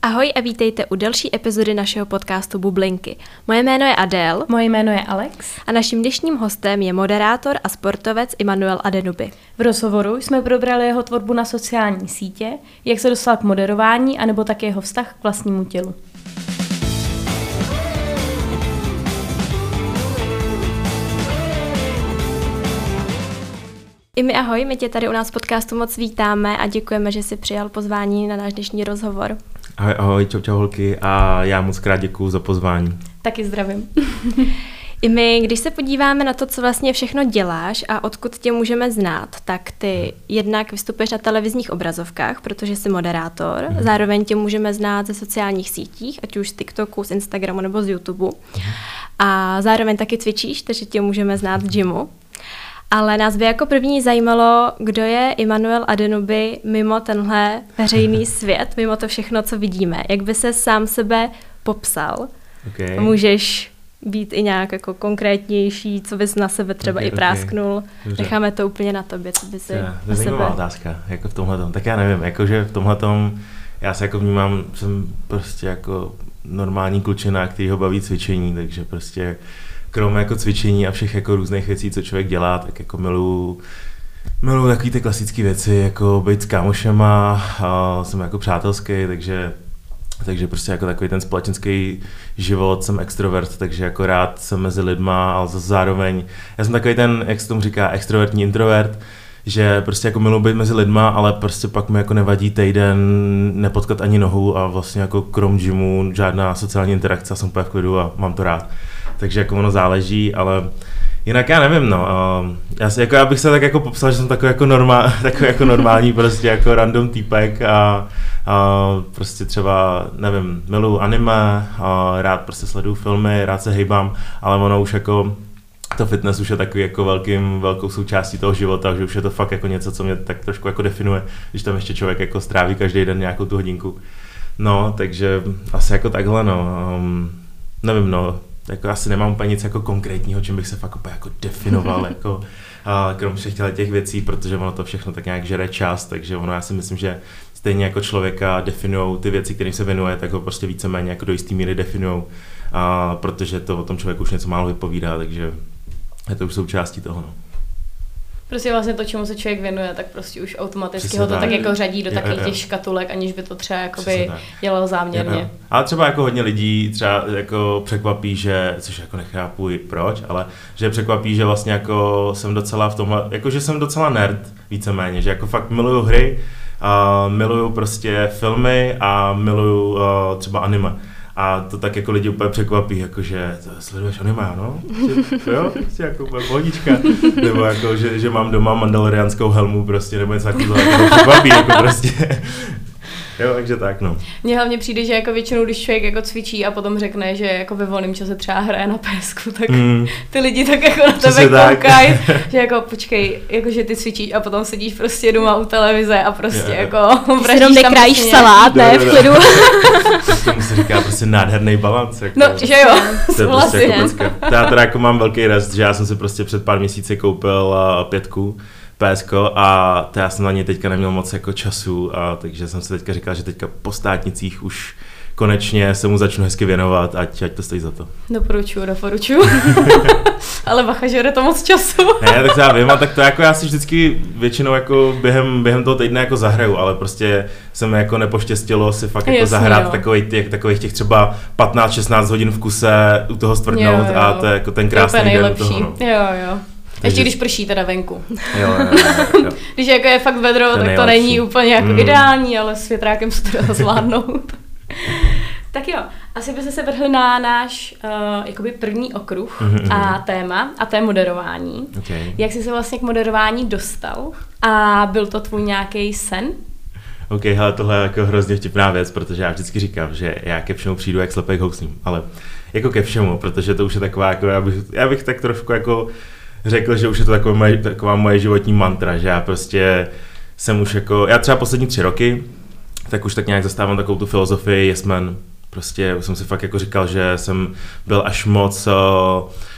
Ahoj a vítejte u další epizody našeho podcastu Bublinky. Moje jméno je Adél. Moje jméno je Alex. A naším dnešním hostem je moderátor a sportovec Immanuel Adenubi. V rozhovoru jsme probrali jeho tvorbu na sociální sítě, jak se dostal k moderování, anebo také jeho vztah k vlastnímu tělu. Imi, ahoj, my tě tady u nás v podcastu moc vítáme a děkujeme, že jsi přijal pozvání na náš dnešní rozhovor. Ahoj, čau holky a já moc krát děkuju za pozvání. Taky zdravím. Imi, když se podíváme na to, co vlastně všechno děláš a odkud tě můžeme znát, tak ty jednak vystupuješ na televizních obrazovkách, protože jsi moderátor, zároveň tě můžeme znát ze sociálních sítích, ať už z TikToku, z Instagramu nebo z YouTube. A zároveň taky cvičíš, takže tě můžeme znát v gymu. Ale nás by jako první zajímalo, kdo je Immanuel Adenubi mimo tenhle veřejný svět, mimo to všechno, co vidíme. Jak by se sám sebe popsal? Okay. Můžeš být i nějak jako konkrétnější, co bys na sebe třeba i prásknul. Dobře. Necháme to úplně na tobě, co by si na sebe... Zajímavá otázka, jako v tomhletom. Tak já nevím, jakože v tomhletom já se jako vnímám, jsem prostě jako normální klučina, který ho baví cvičení, takže prostě kromě jako cvičení a všech jako různých věcí, co člověk dělá, tak jako miluju takový ty klasické věci, jako být s kámošema, a jsem jako přátelský, takže prostě jako takový ten společenský život, jsem extrovert, takže jako rád jsem mezi lidma, ale zároveň já jsem takový ten, jak se tomu říká, extrovertní introvert, že prostě jako miluji být mezi lidma, ale prostě pak mi jako nevadí týden nepotkat ani nohu a vlastně jako krom gymu žádná sociální interakce, jsem úplně v klidu a mám to rád. Takže jako ono záleží, ale jinak já nevím, no. Já bych se tak jako popsal, že jsem takový jako normální prostě jako random týpek a prostě třeba, nevím, miluju anime, rád prostě sleduju filmy, rád se hejbám, ale ono už jako to fitness už je takový jako velkou součástí toho života, že už je to fakt jako něco, co mě tak trošku jako definuje, když tam ještě člověk jako stráví každý den nějakou tu hodinku. No, takže asi jako takhle, no. Nevím, no. Jako asi nemám úplně nic jako konkrétního, čím bych se fakt úplně jako definoval, jako krom všech těch věcí, protože ono to všechno tak nějak žere čas, takže ono já si myslím, že stejně jako člověka definujou ty věci, kterým se věnuje, tak ho prostě víceméně jako do jistý míry definujou, protože to o tom člověku už něco málo vypovídá, takže je to už součástí toho, no. Prostě vlastně to, čemu se člověk věnuje, tak prostě už automaticky Přesně ho to tak jako řadí do jo, takových těch škatulek, aniž by to třeba jakoby dělal záměrně. Jo. Ale třeba jako hodně lidí třeba jako překvapí, že, což jako nechápu proč, ale že překvapí, že vlastně jako jsem docela v tomhle, jako že jsem docela nerd víceméně, že jako fakt miluju hry, miluju prostě filmy a miluju třeba anime. A to tak jako lidi úplně překvapí, jakože sleduješ anime, no? Jo, prostě jako úplně pohodička. Nebo jako, že mám doma mandalorianskou helmu prostě, nebo něco takového, jako překvapí, jako prostě. Jo, takže tak, no. Mně hlavně přijde, že jako většinou, když člověk jako cvičí a potom řekne, že jako ve volném čase třeba hraje na PSku, tak ty lidi tak jako na tebe koukají, že jako počkej, jako že ty cvičíš a potom sedíš prostě doma u televize a prostě jako jenom nekrájíš salát, ne, v klidu. Tomu se říká prostě nádherný balans. Jako, no, že jo, to je prostě jako já teda jako mám velký rest, že já jsem si prostě před pár měsíci koupil 5 PSko a to já jsem na něj teďka neměl moc jako času, a takže jsem si teďka říkal, že teďka po státnicích už konečně se mu začnu hezky věnovat, ať to stojí za to. Doporučuju. Ale bacha, že jde to moc času. Ne, tak já vím, a tak to jako já si vždycky většinou jako během toho týdne jako zahraju, ale prostě se mi jako nepoštěstilo si fakt jako zahrát takových těch třeba 15-16 hodin v kuse u toho stvrdnout a to je jako ten krásný den u toho. No. Jo. Ještě když prší teda venku. Jo. Když jako je fakt vedro, tak to není úplně jako ideální, ale s větrákem se to dá zvládnout. Tak jo, asi byste se vrhli na náš jakoby první okruh a téma, a to je moderování. Okay. Jak jsi se vlastně k moderování dostal a byl to tvůj nějaký sen? OK, hele, tohle je jako hrozně vtipná věc, protože já vždycky říkám, že já ke všemu přijdu jak slepej k housním, ale jako ke všemu, protože to už je taková, jako já bych tak trošku jako řekl, že už je to taková moje životní mantra, že já prostě jsem už jako, já třeba poslední 3 roky, tak už tak nějak zastávám takovou tu filozofii yes man. Prostě už jsem si fakt jako říkal, že jsem byl až moc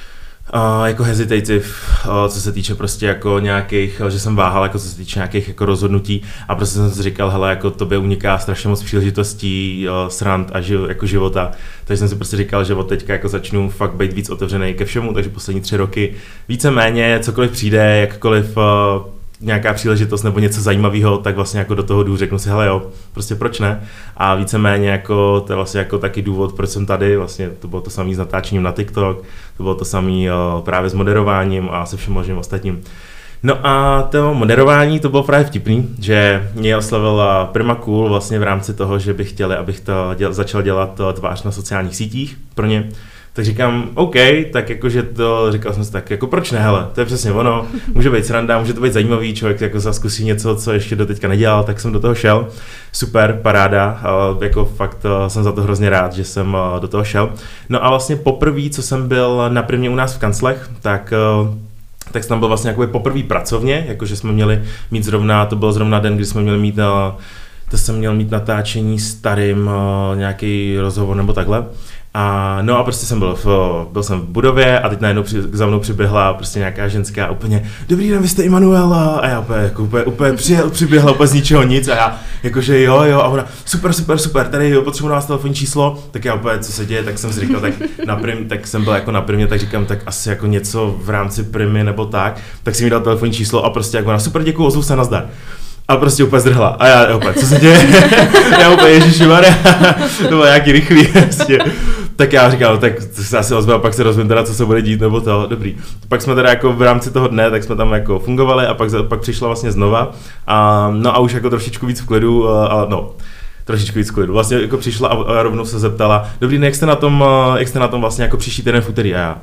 jako hesitative, co se týče prostě jako nějakých, že jsem váhal, jako co se týče nějakých jako rozhodnutí a prostě jsem si říkal, hele, jako tobě uniká strašně moc příležitostí, srand a jako života, takže jsem si prostě říkal, že od teďka jako začnu fakt být víc otevřený ke všemu, takže poslední 3 roky víceméně cokoliv přijde, jakkoliv nějaká příležitost nebo něco zajímavého, tak vlastně jako do toho jdu, řeknu si, hele jo, prostě proč ne? A víceméně jako to je vlastně jako taky důvod, proč jsem tady, vlastně to bylo to samé s natáčením na TikTok, to bylo to samé právě s moderováním a se všem možným ostatním. No a to moderování, to bylo právě vtipný, že mě oslovil Prima Cool vlastně v rámci toho, že by chtěli, abych to začal dělat tvář na sociálních sítích pro ně. Tak říkám, OK, tak jakože to, říkal jsem si tak, jako proč ne, hele, to je přesně ono, může být sranda, může to být zajímavý, člověk jako zkusí něco, co ještě do teďka nedělal, tak jsem do toho šel, super, paráda, jako fakt jsem za to hrozně rád, že jsem do toho šel. No a vlastně poprvé, co jsem byl na Primě u nás v kanclech, tak jsem tam byl vlastně jakoby poprvé pracovně, jakože jsme měli mít zrovna, to byl zrovna den, kdy jsme měli mít, to jsem měl mít natáčení s Starým, nějaký rozhovor nebo takhle. No a prostě jsem byl jsem v budově a teď najednou za mnou přiběhla prostě nějaká ženská úplně, dobrý den, vy jste Emanuela, a já úplně přiběhla úplně z ničeho nic a já jakože jo a ona super, tady potřebuji vás telefonní číslo, tak já úplně co se děje, tak jsem si říkal, tak jsem byl jako na Primě, tak říkám, tak asi jako něco v rámci Primy nebo tak si mi dal telefonní číslo a prostě jako ona, super, děkuju, ozvu se, nazdar. A prostě úplně zdrhla. A já úplně, co se děje? Já úplně, ježišimarja, to bylo nějaký rychlý prostě. Tak já říkal, tak se asi ozve a pak se rozvím teda, co se bude dít, nebo to, dobrý. Pak jsme teda jako v rámci toho dne, tak jsme tam jako fungovali a pak přišla vlastně znova. No a už jako trošičku víc v klidu, trošičku víc v klidu. Vlastně jako přišla a rovnou se zeptala, dobrý, jak jste na tom vlastně jako příští týden v úterý? A já,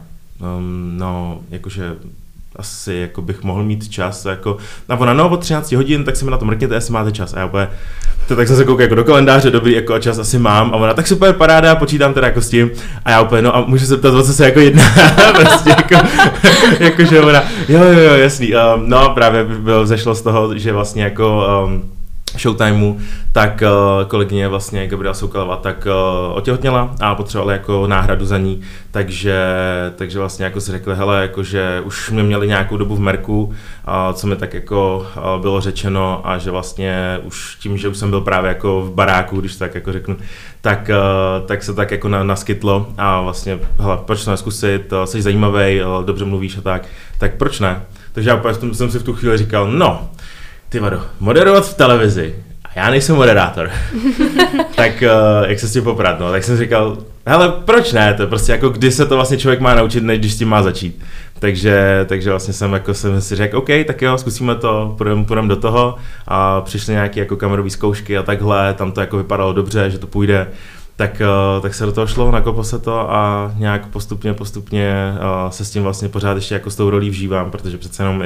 no, jakože asi jako bych mohl mít čas, jako, a ona, od 13 hodin, tak se mi na to mrkněte, jestli máte čas. A já úplně, tak jsem se koukal jako do kalendáře, dobrý, jako a čas asi mám. A ona, tak super, paráda, počítám teda jako s tím. A já úplně, no a můžu se ptat, o co se jako jedná, prostě jako že ona, jo, jasný. No a právě zešlo z toho, že vlastně jako Showtimeu, tak kolegyně vlastně Gabriela Soukalová tak otěhotněla a potřebovala jako náhradu za ní, takže vlastně jako si řekli, hele, jakože už jsme měli nějakou dobu v Merku, co mi tak jako bylo řečeno a že vlastně už tím, že už jsem byl právě jako v baráku, když tak jako řeknu, tak se tak jako naskytlo a vlastně, hele, proč to neskusit, jsi zajímavý, dobře mluvíš a tak proč ne? Takže já jsem si v tu chvíli říkal, no, ty vado, moderovat v televizi a já nejsem moderátor, tak jak se s tím poprat, no, tak jsem říkal, hele, proč ne, to je prostě jako kdy se to vlastně člověk má naučit, než když s tím má začít. Takže vlastně jsem si řekl, OK, tak jo, zkusíme to, půjdeme do toho a přišly nějaké jako kamerové zkoušky a takhle, tam to jako vypadalo dobře, že to půjde, tak se do toho šlo, nakoplo se to a nějak postupně se s tím vlastně pořád ještě jako s tou rolí vžívám, protože přece jenom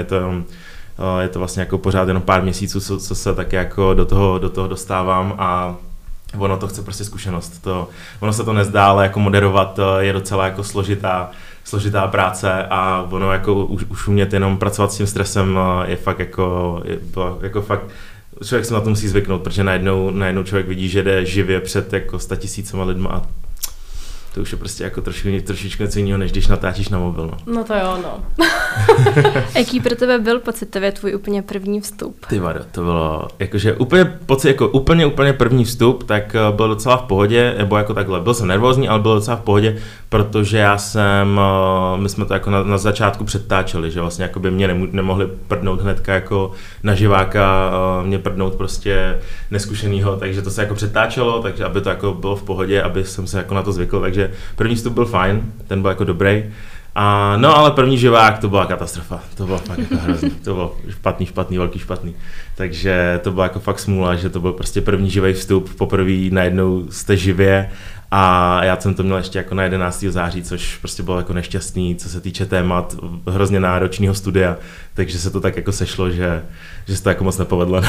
je to vlastně jako pořád jenom pár měsíců, co se tak jako do toho dostávám a ono to chce prostě zkušenost. Ono se to nezdá, ale jako moderovat je docela jako složitá práce a ono jako už umět jenom pracovat s tím stresem je fakt jako fakt, člověk se na to musí zvyknout, protože najednou člověk vidí, že jde živě před jako 100 000 lidma a to už je prostě jako trošičku něco jiného, než když natáčíš na mobil. No to jo, no. Jaký pro tebe byl pocitově tvůj úplně první vstup? Ty vado, to bylo jakože úplně první vstup, tak byl docela v pohodě, nebo jako takhle, byl jsem nervózní, ale byl docela v pohodě, protože my jsme to jako na začátku předtáčeli, že vlastně jako by mě nemohli prdnout hnedka jako na živáka, mě prdnout prostě neskušenýho, takže to se jako předtáčelo, takže aby to jako bylo v pohodě, aby jsem se jako na to zvykl, takže první vstup byl fajn, ten byl jako dobrý. No ale první živák, to byla katastrofa, to bylo fakt jako hrozný, to bylo velký špatný. Takže to byla jako fakt smůla, že to byl prostě první živý vstup, poprvé najednou jste živě a já jsem to měl ještě jako na 11. září, což prostě bylo jako nešťastný, co se týče témat hrozně náročného studia, takže se to tak jako sešlo, že se to jako moc nepovedlo.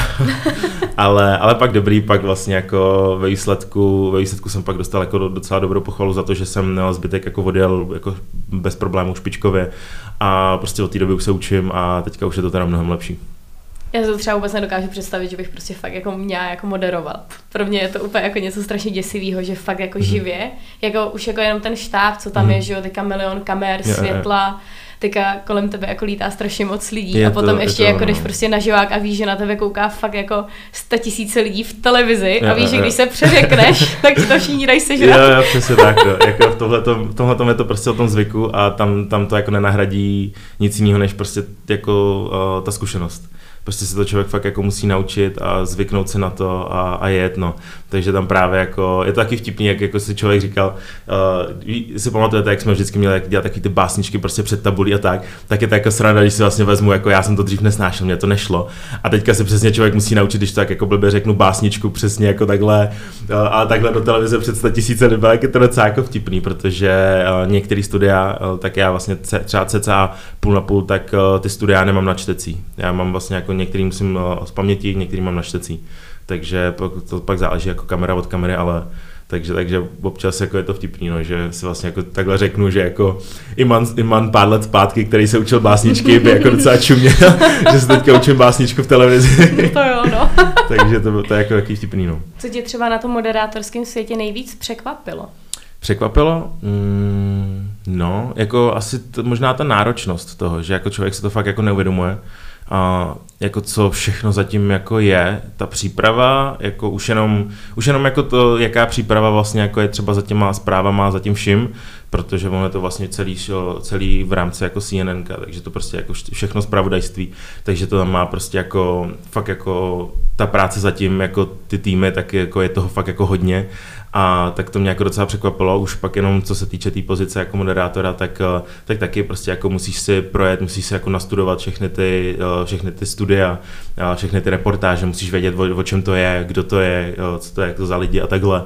ale pak dobrý, pak vlastně jako ve výsledku jsem pak dostal jako docela dobrou pochvalu za to, že jsem zbytek jako odjel jako bez problémů špičkově a prostě od té doby už se učím a teďka už je to teda mnohem lepší. Já to třeba vůbec nedokážu představit, že bych prostě fakt jako měla jako moderovat. Pro mě je to úplně jako něco strašně děsivého, že fakt jako živě, jako už jako jenom ten štáb, co tam je, že jo, teďka milion kamer, světla, teďka kolem tebe jako lítá strašně moc lidí a potom ještě jako jdeš prostě na živák a víš, že na tebe kouká fakt jako 100 000 lidí v televizi a víš, že když se přeřekneš, tak to všichni dají sežrat. Jo, přesně tak, no. Jako v tomhletom je to prostě o tom zvyku a tam to jako nenahradí nic jiného, než prostě jako ta zkušenost. Prostě se to člověk fakt jako musí naučit a zvyknout se na to a jet, no. Takže tam právě jako, je to taky vtipný, jak jako si člověk říkal, si pamatujete, jak jsme vždycky měli dělat takový ty básničky prostě před tabulí a tak je to jako sranda, když si vlastně vezmu, jako já jsem to dřív nesnášel, mě to nešlo a teďka se přesně člověk musí naučit, když tak jako blbě řeknu básničku přesně jako takhle a takhle do televize před 100 000 lidí, jak je to docela jako vtipný, protože některý studia, tak já vlastně třeba cca půl na půl, tak ty studia nemám na čtecí. Já mám vlastně jako některý musím z paměti, některý mám na čtecí. Takže to pak záleží jako kamera od kamery, ale takže občas jako je to vtipný, no, že si vlastně jako takhle řeknu, že jako Iman pár let zpátky, který se učil básničky, by jako docela čuměl, že se teďka učím básničku v televizi. To jo, no. Takže to je jako taky vtipný, no. Co tě třeba na tom moderátorském světě nejvíc překvapilo? Překvapilo? No, jako asi možná ta náročnost toho, že jako člověk se to fakt jako neuvědomuje. A jako co všechno zatím jako je, ta příprava, jako už jenom jako to, jaká příprava vlastně jako je třeba za těma zprávama, za tím vším, protože ono je to vlastně celý v rámci jako CNN, takže to prostě jako všechno zpravodajství, takže to tam má prostě jako fakt jako ta práce zatím, jako ty týmy, tak jako je toho fakt jako hodně a tak to mě jako docela překvapilo, už pak jenom co se týče té pozice jako moderátora, tak taky prostě jako musíš si projet, musíš si jako nastudovat všechny ty studia, všechny ty reportáže, musíš vědět, o čem to je, kdo to je, co to je jako za lidi a takhle.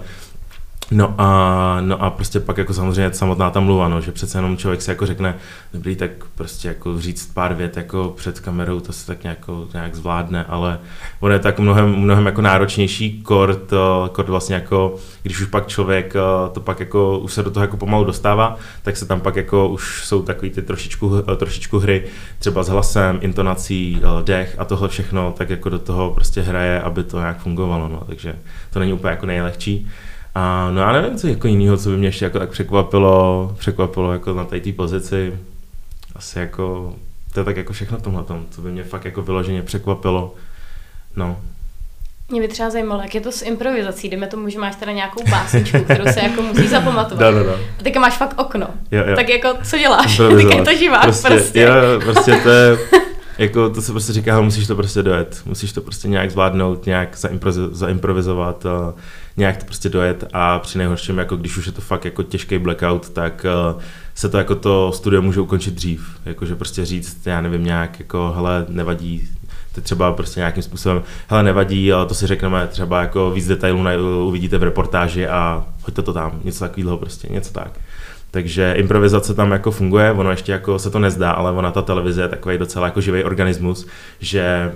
No a prostě pak jako samozřejmě samotná ta mluva, no, že přece jenom člověk si jako řekne, dobrý, tak prostě jako říct pár vět jako před kamerou, to se tak nějak zvládne, ale ono je tak mnohem jako náročnější kort vlastně jako, když už pak člověk to pak jako už se do toho jako pomalu dostává, tak se tam pak jako už jsou takový ty trošičku hry, třeba s hlasem, intonací, dech a tohle všechno, tak jako do toho prostě hraje, aby to nějak fungovalo, no, takže to není úplně jako nejlehčí. A no já nevím, co jako jinýho, co by mě ještě jako tak překvapilo jako na té pozici. Asi jako, to je tak jako všechno v tomhletom, co by mě fakt jako vyloženě překvapilo. No. Mě by třeba zajímalo, jak je to s improvizací, dejme tomu, že máš teda nějakou básničku, kterou se jako musíš zapamatovat. No. A teďka máš fakt okno. Jo. Tak jako, co děláš? Tak je to živák prostě. Jo, prostě to je, jako to se prostě říká, musíš to prostě dojet, musíš to prostě nějak zvládnout, nějak zaimprovizovat, nějak to prostě dojet a při nejhorším, jako když už je to fakt jako těžký blackout, tak se to jako to studio může ukončit dřív, jakože prostě říct, já nevím, nějak jako hele, nevadí, to třeba prostě nějakým způsobem, hele, nevadí, ale to si řekneme třeba jako víc detailů uvidíte v reportáži a hoďte to tam, něco takového prostě, něco tak. Takže improvizace tam jako funguje, ono ještě jako se to nezdá, ale ona ta televize je takový docela jako živý organismus, že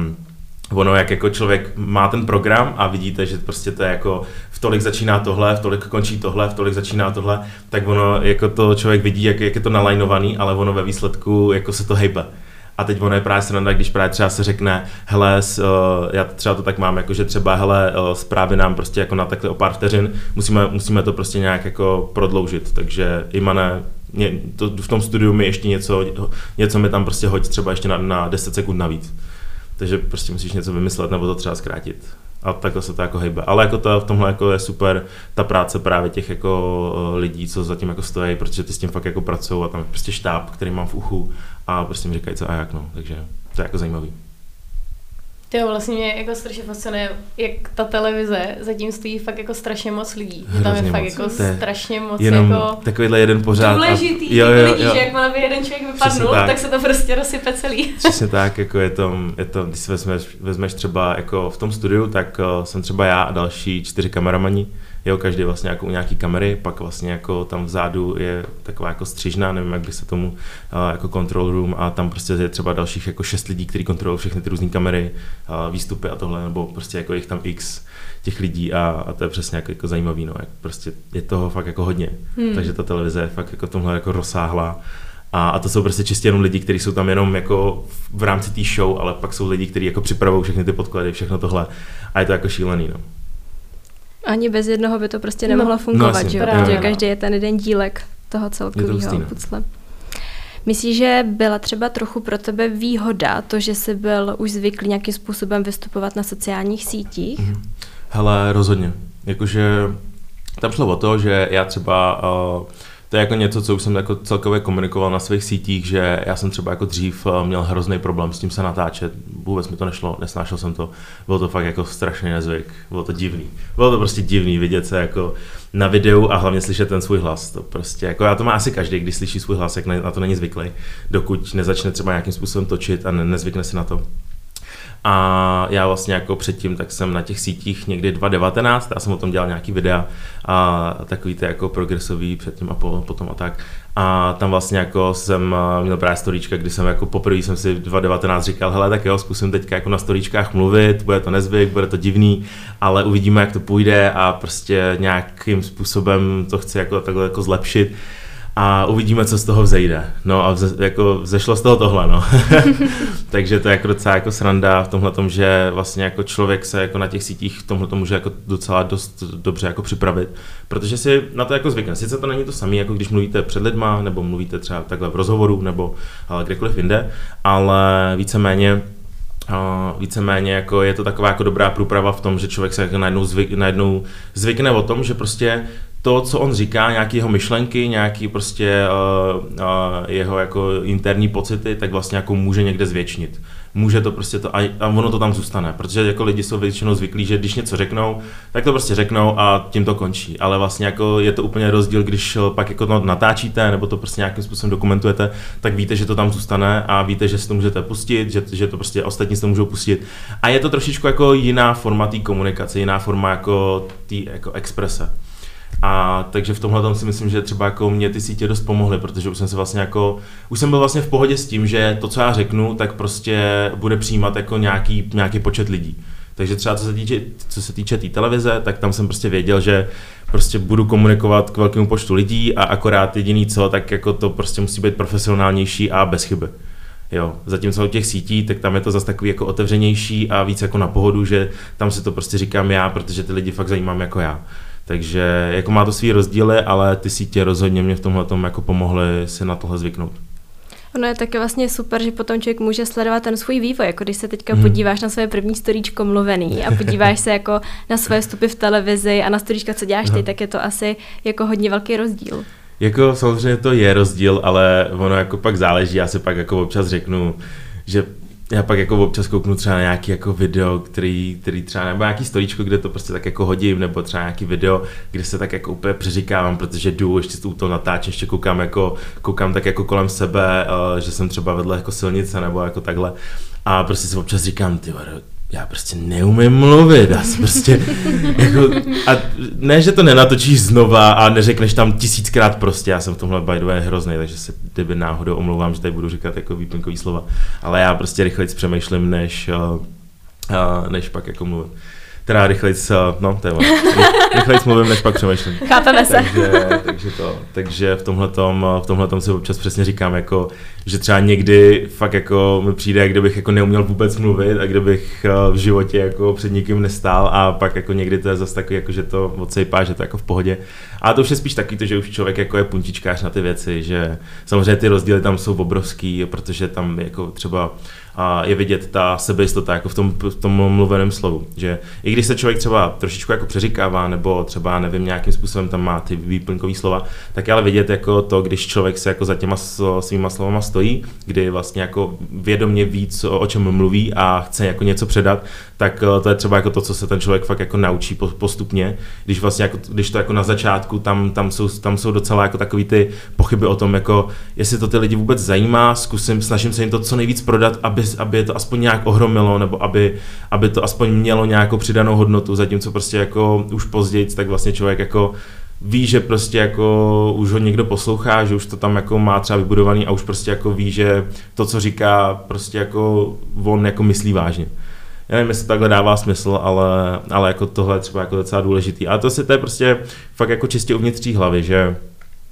ono jak jako člověk má ten program a vidíte, že prostě to je jako v tolik začíná tohle, v tolik končí tohle, v tolik začíná tohle, tak ono jako to člověk vidí, jak je to nalajnovaný, ale ono ve výsledku jako se to hejbe. A teď ono je právě sranda, když právě třeba se řekne, hele, já třeba to tak mám, jako že třeba, hele, zprávy nám prostě jako na takhle o pár vteřin, musíme to prostě nějak jako prodloužit, takže Imane, v tom studiu mi ještě něco mi tam prostě hoď třeba ještě na 10 sekund navíc. Takže prostě musíš něco vymyslet nebo to třeba zkrátit. A takhle se to jako hejbe. Ale jako v tomhle jako je super ta práce právě těch jako lidí, co zatím jako stojí, protože ty s tím fakt jako pracují a tam je prostě štáb, který mám v uchu a prostě mi říkají co a jak, no. Takže to je jako zajímavý. Jo, vlastně mě jako strašně fascinuje, jak ta televize zatím stojí fakt jako strašně moc lidí. Hrozně tam je fakt moc. jako strašně moc jenom jako takovýhle jeden pořád. Důležitý jo. lidí, že jakmile by jeden člověk vypadnul, tak se to prostě rozsype celý. Přesně tak, jako je to, když si vezmeš třeba jako v tom studiu, tak jsem třeba já a další 4 kameramani, jo, každý vlastně jako u nějaký kamery, pak vlastně jako tam vzadu je taková jako střižna, nevím, jak by se tomu jako control room a tam prostě je třeba dalších jako 6 lidí, kteří kontrolují všechny ty různé kamery, výstupy a tohle, nebo prostě jako jich tam x těch lidí a to je přesně jako zajímavý, no, jak prostě je toho fakt jako hodně, takže ta televize je fakt jako tomhle jako rozsáhlá A to jsou prostě čistě jenom lidi, kteří jsou tam jenom jako v rámci té show, ale pak jsou lidi, kteří jako připravují všechny ty podklady, všechno tohle. A je to jako šílený, no. Ani bez jednoho by to prostě nemohlo fungovat, že jo? Protože každý je ten jeden dílek toho celkového pucle. Myslíš, že byla třeba trochu pro tebe výhoda to, že jsi byl už zvyklý nějakým způsobem vystupovat na sociálních sítích? Hele, rozhodně. Jakože tam šlo o to, že já třeba, to je jako něco, co už jsem jako celkově komunikoval na svých sítích, že já jsem třeba jako dřív měl hrozný problém s tím se natáčet, vůbec mi to nešlo, nesnášel jsem to, bylo to fakt jako strašný nezvyk, bylo to divný. Bylo to prostě divný vidět se jako na videu a hlavně slyšet ten svůj hlas. To prostě, jako já to má asi každý, když slyší svůj hlas, jak na to není zvyklý, dokud nezačne třeba nějakým způsobem točit a nezvykne si na to. A já vlastně jako předtím, tak jsem na těch sítích někdy 2019, já jsem o tom dělal nějaký videa a takový ty jako progresový předtím a potom a tak. A tam vlastně jako jsem měl právě storíčka, kdy jsem jako poprvé jsem si 2019 říkal, hele tak jo, zkusím teďka jako na storíčkách mluvit, bude to nezvyk, bude to divný, ale uvidíme, jak to půjde a prostě nějakým způsobem to chci jako takhle jako zlepšit. A uvidíme, co z toho vzejde. No a jako vzešlo z toho tohle, no. Takže to je jako docela jako sranda v tomhletom, že vlastně jako člověk se jako na těch sítích v tomhletom může jako docela dost dobře jako připravit, protože si na to jako zvykne. Sice to není to samé, jako když mluvíte před lidma, nebo mluvíte třeba takhle v rozhovoru, nebo kdekoliv jinde, ale víceméně jako je to taková jako dobrá průprava v tom, že člověk se jako najednou zvykne o tom, že prostě to, co on říká, nějaký jeho myšlenky, nějaký prostě jeho jako interní pocity, tak vlastně jako může někde zvětšnit. Může to prostě to a ono to tam zůstane, protože jako lidi jsou většinou zvyklí, že když něco řeknou, tak to prostě řeknou a tím to končí. Ale vlastně jako je to úplně rozdíl, když pak jako to natáčíte nebo to prostě nějakým způsobem dokumentujete, tak víte, že to tam zůstane a víte, že si to můžete pustit, že to prostě ostatní si to můžou pustit. A je to trošičku jako jiná forma té komunikace, jiná forma jako té jako exprese. A takže v tomhle si myslím, že třeba jako mě ty sítě dost pomohly, protože už jsem byl vlastně v pohodě s tím, že to, co já řeknu, tak prostě bude přijímat jako nějaký počet lidí. Takže třeba co se týče té televize, tak tam jsem prostě věděl, že prostě budu komunikovat k velkému počtu lidí a akorát jediný co, tak jako to prostě musí být profesionálnější a bez chyby. Jo, zatímco u těch sítí, tak tam je to zase takový jako otevřenější a víc jako na pohodu, že tam si to prostě říkám já, protože ty lidi fakt zajímám jako já. Takže jako má to svý rozdíly, ale ty sítě rozhodně mě v tomhletom jako pomohly si na tohle zvyknout. Ono je taky vlastně super, že potom člověk může sledovat ten svůj vývoj, jako když se teďka podíváš na své první storíčko mluvený a podíváš se jako na své vstupy v televizi a na storíčka, co děláš ty, tak je to asi jako hodně velký rozdíl. Jako samozřejmě to je rozdíl, ale ono jako pak záleží, já si pak jako občas řeknu, že já pak jako občas kouknu třeba na nějaký jako video, který třeba, nebo nějaký storíčko, kde to prostě tak jako hodím, nebo třeba nějaký video, kde se tak jako úplně přeříkávám, protože jdu, ještě tu to natáčím, ještě koukám tak jako kolem sebe, že jsem třeba vedle jako silnice, nebo jako takhle. A prostě si občas říkám, já prostě neumím mluvit, já si prostě jako, a ne, že to nenatočíš znova a neřekneš tam 1000krát prostě, já jsem v tomhle by the way hroznej, takže se kdyby náhodou omlouvám, že tady budu říkat jako výplňkový slova, ale já prostě rychleji přemýšlím, než pak jako mluvím. Teda rychlejc, no to je ono. Rychlejc mluvím, než pak přemýšlím. Chápeme se. Takže v tomhletom si občas přesně říkám, jako, že třeba někdy fakt jako mi přijde, kdybych jako neuměl vůbec mluvit a kdybych v životě jako před nikým nestál a pak jako někdy to je zase takový, jako, že to odsejpá, že to jako v pohodě. A to už je spíš taky to, že už člověk jako je puntičkář na ty věci, že samozřejmě ty rozdíly tam jsou obrovský, protože tam jako třeba je vidět ta sebejistota jako v tom mluveném slovu, že i když se člověk třeba trošičku jako přeříkává nebo třeba nevím nějakým způsobem tam má ty výplňkový slova, tak je ale vidět jako to, když člověk se jako za těma svýma slovama stojí, kdy vlastně jako vědomě víc o čem mluví a chce jako něco předat, tak to je třeba jako to, co se ten člověk fakt jako naučí postupně, když vlastně jako, když to jako na začátku tam jsou docela jako takový ty pochyby o tom, jako jestli to ty lidi vůbec zajímá, snažím se jim to co nejvíc prodat, aby to aspoň nějak ohromilo, nebo aby to aspoň mělo nějakou přidanou hodnotu, zatímco prostě jako už později, tak vlastně člověk jako ví, že prostě jako už ho někdo poslouchá, že už to tam jako má třeba vybudovaný a už prostě jako ví, že to, co říká, prostě jako on jako myslí vážně. Já nevím, jestli to takhle dává smysl, ale jako tohle je třeba jako docela důležitý. A to je prostě fakt jako čistě uvnitř hlavy, že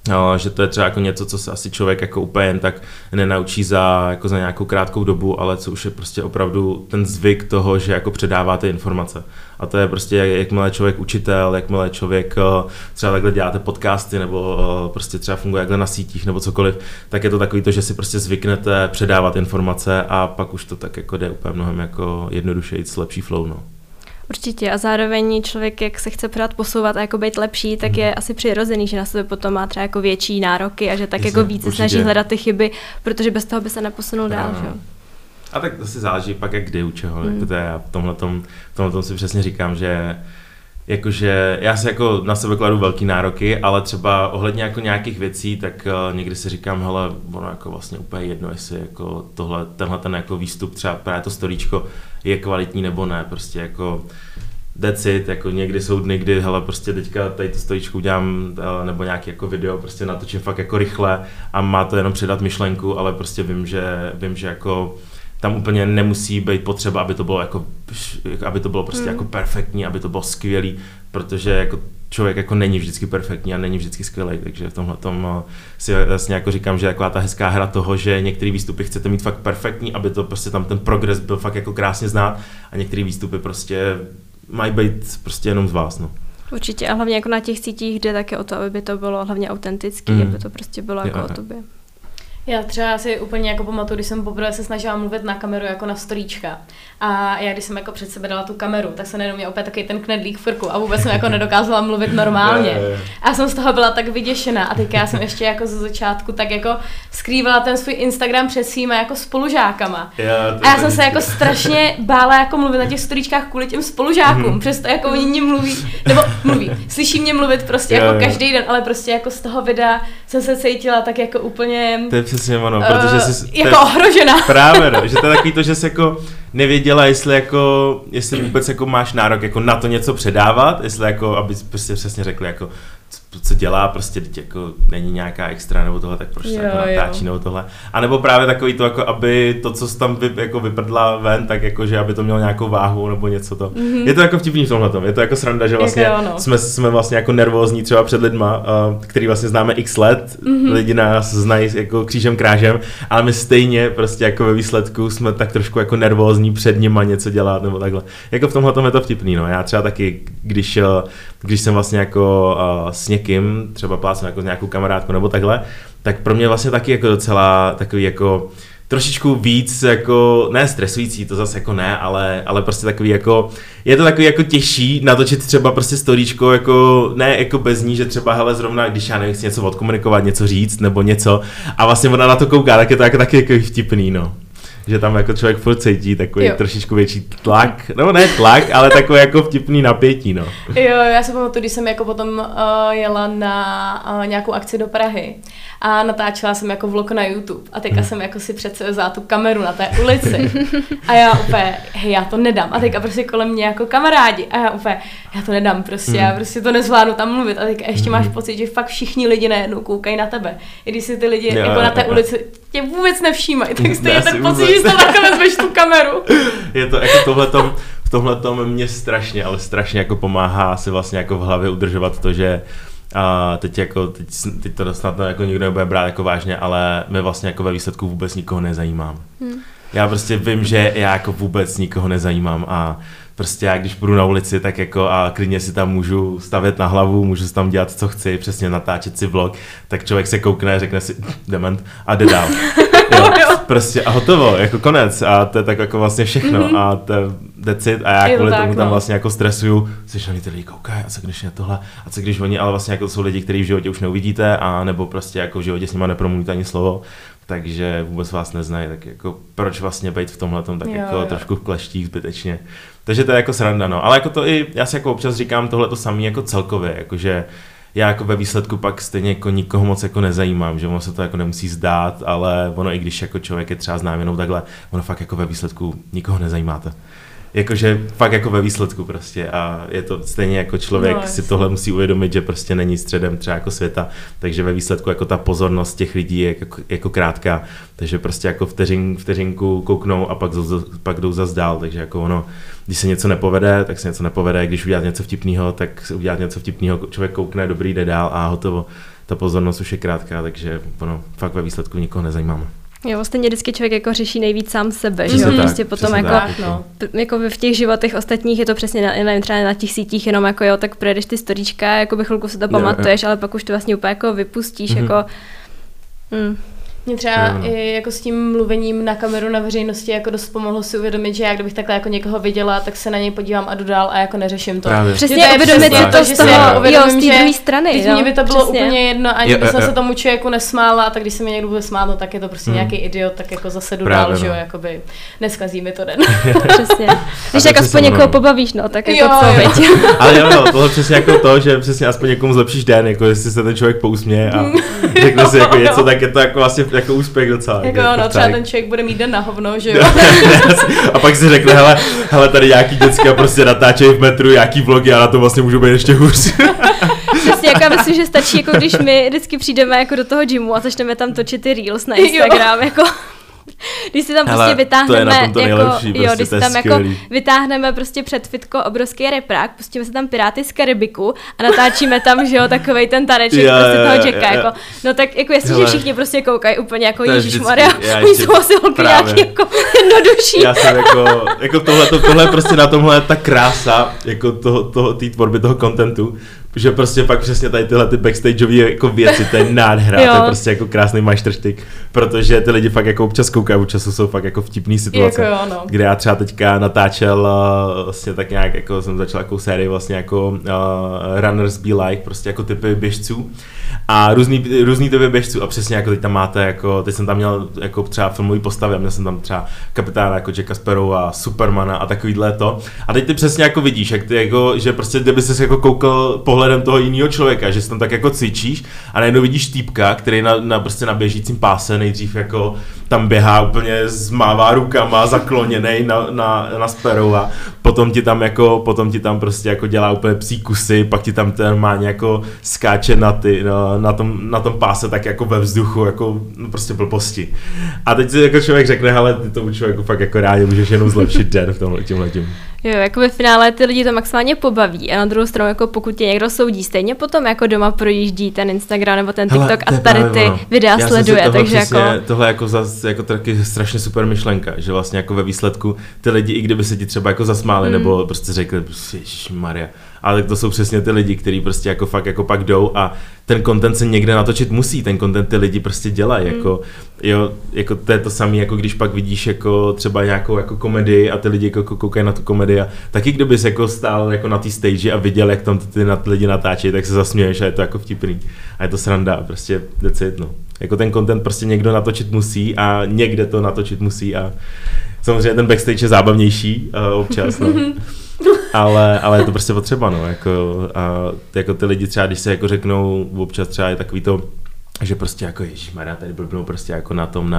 že to je třeba jako něco, co se asi člověk jako úplně jen tak nenaučí za nějakou krátkou dobu, ale co už je prostě opravdu ten zvyk toho, že jako předáváte informace. A to je prostě, jakmile člověk učitel, jakmile člověk třeba takhle děláte podcasty nebo prostě třeba funguje takhle na sítích nebo cokoliv, tak je to takový to, že si prostě zvyknete předávat informace a pak už to tak jako jde úplně mnohem jako jednodušeji, lepší flow, no. Určitě a zároveň člověk, jak se chce pořád posouvat a jako být lepší, tak je asi přirozený, že na sebe potom má třeba jako větší nároky a že tak jako více snaží hledat ty chyby, protože bez toho by se neposunul dál, že jo. A tak to si záleží pak jak kdy u čeho, jako to je, já v tomhletom si přesně říkám, že jakože já si jako na sebe kladu velký nároky, ale třeba ohledně jako nějakých věcí, tak někdy si říkám, hele, ono jako vlastně úplně jedno, jestli jako tenhle ten jako výstup, třeba právě to storíčko je kvalitní nebo ne, prostě jako that's it, jako někdy jsou dny, kdy hele, prostě teďka tady to storíčko udělám nebo nějaký jako video, prostě natočím fakt jako rychle a má to jenom předat myšlenku, ale prostě vím, že jako tam úplně nemusí být potřeba, aby to bylo prostě jako perfektní, aby to bylo skvělý, protože jako člověk jako není vždycky perfektní a není vždycky skvělý, takže v tomhletom si vlastně jako říkám, že je taková ta hezká hra toho, že některé výstupy chcete mít fakt perfektní, aby to prostě tam ten progres byl fakt jako krásně znát a některé výstupy prostě mají být prostě jenom z vás, no. Určitě a hlavně jako na těch sítích jde také o to, aby to bylo hlavně autentický, aby to prostě bylo jako o tobě. Já třeba si úplně jako pamatuju, když jsem poprvé se snažila mluvit na kameru jako na storíčka. A já když jsem jako před sebe dala tu kameru, tak jsem najednou měla opět takový ten knedlík v krku a vůbec jsem jako nedokázala mluvit normálně. A já jsem z toho byla tak vyděšená a teďka já jsem ještě jako ze začátku tak jako skrývala ten svůj Instagram před svýma jako spolužákama. A já jsem se jako strašně bála jako mluvit na těch storíčkách kvůli těm spolužákům, přesto jako oni mě mluví, slyší mě mluvit prostě jako každý den, ale prostě jako z toho videa jsem se cítila tak jako úplně přesně ono, protože jsi jako ohrožená. Právě, no, že to je takový to, že jsi jako nevěděla, jestli vůbec jako máš nárok jako na to něco předávat, jestli jako, aby prostě přesně řekli jako, co dělá, prostě jako není nějaká extra nebo tohle, tak proč se jako natáčí nebo tohle. A nebo právě takový to, jako aby to, co jsi tam jako vyprdla ven, tak jako, že aby to mělo nějakou váhu nebo něco to. Je to jako vtipný v tomhletom, je to jako sranda, že vlastně jsme vlastně jako nervózní třeba před lidma, který vlastně známe x let, lidi nás znají jako křížem krážem, ale my stejně prostě jako ve výsledku jsme tak trošku jako nervózní před nima něco dělat nebo takhle. Jako v tomhletom je to vtipný, no. Já třeba taky, když jsem vlastně jako s někým, třeba plácem jako s nějakou kamarádkou nebo takhle, tak pro mě vlastně taky jako docela takový jako trošičku víc jako, ne stresující, to zase jako ne, ale prostě takový jako, je to takový jako těžší natočit třeba prostě storíčko jako, ne jako bez ní, že třeba hele zrovna, když já nevím, chci něco odkomunikovat, něco říct nebo něco a vlastně ona na to kouká, tak je to jako taky jako vtipný, no. Že tam jako člověk furt cítí takový trošičku větší tlak, no ne tlak, ale takový jako vtipný napětí, no. Jo, já si pamatuju, když jsem jako potom jela na nějakou akci do Prahy a natáčela jsem jako vlog na YouTube a teďka jsem jako si přece vzala tu kameru na té ulici a já úplně, hej, já to nedám a teďka prostě kolem mě jako kamarádi a já úplně, já to nedám prostě, já prostě to nezvládnu tam mluvit a teďka ještě máš pocit, že fakt všichni lidi najednou koukají na tebe, i když si ty lidi jako na té ulici tě vůbec nevšímají, tak stejně ten pocit, že to takhle vezmeš tu kameru. Je to jako v tomhletom mě strašně jako pomáhá si vlastně jako v hlavě udržovat to, že teď to snad jako nikdo nebude brát jako vážně, ale my vlastně jako ve výsledku vůbec nikoho nezajímám. Já prostě vím, že já jako vůbec nikoho nezajímám a prostě já když půjdu na ulici, tak jako a klidně si tam můžu stavět na hlavu, můžu si tam dělat, co chci, přesně natáčet si vlog, tak člověk se koukne, řekne si dement a jde dál. Jo, prostě a hotovo, jako konec a to je tak jako vlastně všechno a to that's it a já kvůli tomu tam vlastně jako stresuju, což na mě ty lidi koukají a co když je tohle a co když oni, ale vlastně jako jsou lidi, kteří v životě už neuvidíte a nebo prostě jako v životě s nima nepromluvíte ani slovo, takže vůbec vás neznají, tak jako proč vlastně být v tomhletom tak jako trošku v kleštích zbytečně. Takže to je jako sranda, no, ale jako to i, já si jako občas říkám tohle to samý jako celkově, jakože já jako ve výsledku pak stejně jako nikoho moc jako nezajímám, že ono se to jako nemusí zdát, ale ono i když jako člověk je třeba známý jenom takhle, ono fakt jako ve výsledku nikoho nezajímáte. jakože fakt jako ve výsledku prostě a je to stejně jako člověk si tohle musí uvědomit, že prostě není středem třeba jako světa, takže ve výsledku jako ta pozornost těch lidí je jako krátká, takže prostě jako vteřinku kouknou a pak jdou zas dál, takže jako ono, když se něco nepovede, tak se něco nepovede, když udělat něco vtipného, tak udělat něco vtipného, člověk koukne, dobrý, jde dál a hotovo. Ta pozornost už je krátká, takže ono fakt ve výsledku nikoho nezajímáme. Jo, vlastně vždycky člověk jako řeší nejvíc sám sebe, že jo, prostě potom jako v těch životech ostatních je to přesně, nevím, třeba na těch sítích jenom jako jo, tak projedeš ty storíčka, jako by chvilku se to pamatuješ, ale pak už to vlastně úplně jako vypustíš, jako... Mě třeba i jako s tím mluvením na kameru na veřejnosti jako dost pomohlo si uvědomit, že já kdybych takhle jako někoho viděla, tak se na něj podívám a jdu dál a jako neřeším to. Právě. Přesně uvědomit si to z toho, z té druhé strany. Když mě by to bylo úplně jedno, ani bych se tomu člověku nesmála, tak když se mi někdo bude smát, no, tak je to prostě nějaký idiot, tak jako zase jdu dál, že jo, jakoby neskazí mi to den. Přesně. Když tak aspoň někoho pobavíš, no, tak jako co, veď. Ale jo, tohle přesně jako to, že přesně aspoň někomu zlepšíš den, jako jestli se ten člověk pousměje a řekne si jako něco, tak je to jako vlastně jako úspěch docela. Jako no, třeba ten člověk bude mít den na hovno, že jo. A pak si řekne, hele, tady nějaký děcka prostě natáčejí v metru nějaký vlogy a na to vlastně můžou být ještě hůř. Přesně, jako já myslím, že stačí, jako když my vždycky přijdeme jako do toho gymu a začneme tam točit ty reels na Instagram, jako... Když si tam prostě vytáhneme, když si tam jako vytáhneme prostě před fitko obrovský reprák, pustíme se tam Piráty z Karibiku a natáčíme tam, že jo, takovej ten taneček prostě toho Jacka, jako, no tak jako jestli, že všichni prostě koukají úplně jako Ježišmarja, oni jsou asi holky nějaký jako jednodušší. Já jsem jako tohle prostě na tomhle je ta krása, jako té tvorby toho contentu, že prostě pak přesně tady tyhle ty backstageové jako věci, to je nádhera, to je prostě jako krásný majstrštyk, protože ty lidi fakt jako občas koukají, občas jsou fakt jako vtipný situace, jako kde já třeba teďka natáčel vlastně tak nějak, jako jsem začal jako sérii vlastně jako Runners Be Like, prostě jako typy běžců a různý typy běžců a přesně jako teď tam máte jako, teď jsem tam měl jako třeba filmový postavy a měl jsem tam třeba kapitána jako Jacka Sparrowa, Supermana a takovýhle to a teď ty přesně jako vidíš, jak ty jako, že prostě kdyby ses jako koukal pohledem toho jiného člověka, že si tam tak jako cvičíš a najednou vidíš týpka, který prostě na běžícím páse nejdřív jako tam běhá úplně zmává rukama, zakloněnej na Sparrowa, potom ti tam prostě jako dělá úplně psí kusy, pak ti tam normálně jako skáče na tom páse tak jako ve vzduchu, jako no prostě blbosti. A teď si jako člověk řekne, hele, ty tomu člověku fakt jako rádi můžeš jenom zlepšit den v tomhletím. Jo, jako ve finále ty lidi to maximálně pobaví a na druhou stranu, jako pokud tě někdo soudí, stejně potom jako doma projíždí ten Instagram nebo ten TikTok a tady ty videa sleduje, takže jako... Tohle jako zase jako taky strašně super myšlenka, že vlastně jako ve výsledku ty lidi, i kdyby se ti třeba jako zasmáli nebo prostě řekli, ježišmarja, ale to jsou přesně ty lidi, kteří prostě jako fakt jako pak jdou a ten content se někde natočit musí, ten content ty lidi prostě dělají, jako to je to samé, jako když pak vidíš jako třeba nějakou jako komedii a ty lidi jako koukají na tu komedii a taky kdybys jako stál jako na té stage a viděl, jak tam ty lidi natáčejí, tak se zasměješ a je to jako vtipný a je to sranda, prostě that's it, no. Jako ten content prostě někdo natočit musí a někde to natočit musí a samozřejmě ten backstage je zábavnější občas, no. Ale je to prostě potřeba, no, jako ty lidi třeba, když se jako řeknou, občas třeba je takový to, že prostě jako ježišmarja, tady blbnou prostě jako na tom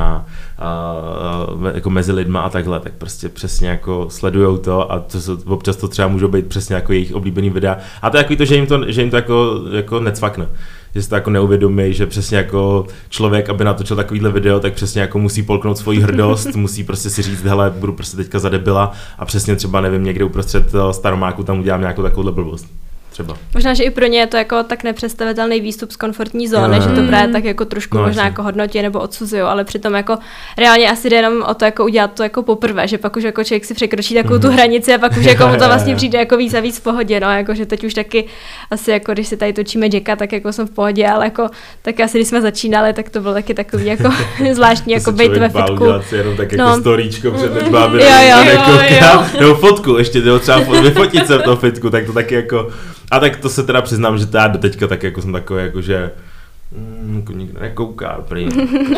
jako mezi lidma a takhle, tak prostě přesně jako sledujou to a občas to třeba můžou být přesně jako jejich oblíbený videa a to je takový to, že jim to jako necvakne. Že si to jako neuvědomí, že přesně jako člověk, aby natočil takovýhle video, tak přesně jako musí polknout svoji hrdost, musí prostě si říct, hele, budu prostě teďka za debila a přesně třeba nevím, někde uprostřed Staromáku tam udělám nějakou takovouhle blbost. Třeba. Možná, že i pro ně je to jako tak nepředstavitelný výstup z komfortní zóny, že to právě tak jako trošku možná jako hodnotí nebo odsuzují, ale přitom jako reálně asi jde jenom o to jako udělat to jako poprvé, že pak už jako člověk si překročí takovou tu hranici a pak už jako mu to vlastně přijde jako víc a víc v pohodě, no, jako že teď už taky asi jako když si tady točíme Jacka, tak jako jsem v pohodě, ale jako tak asi když jsme začínali, tak to bylo taky takový jako zvláštní jako bejt ve fitku. Jenom tak jako storíčko před lidma, aby nekoukal, nebo fotku, ještě třeba vyfotit se v tom fitku, tak to taky jako. A tak to se teda přiznám, že já do teďka tak jako jsem takový jako, že jako nikdo nekouká, prý,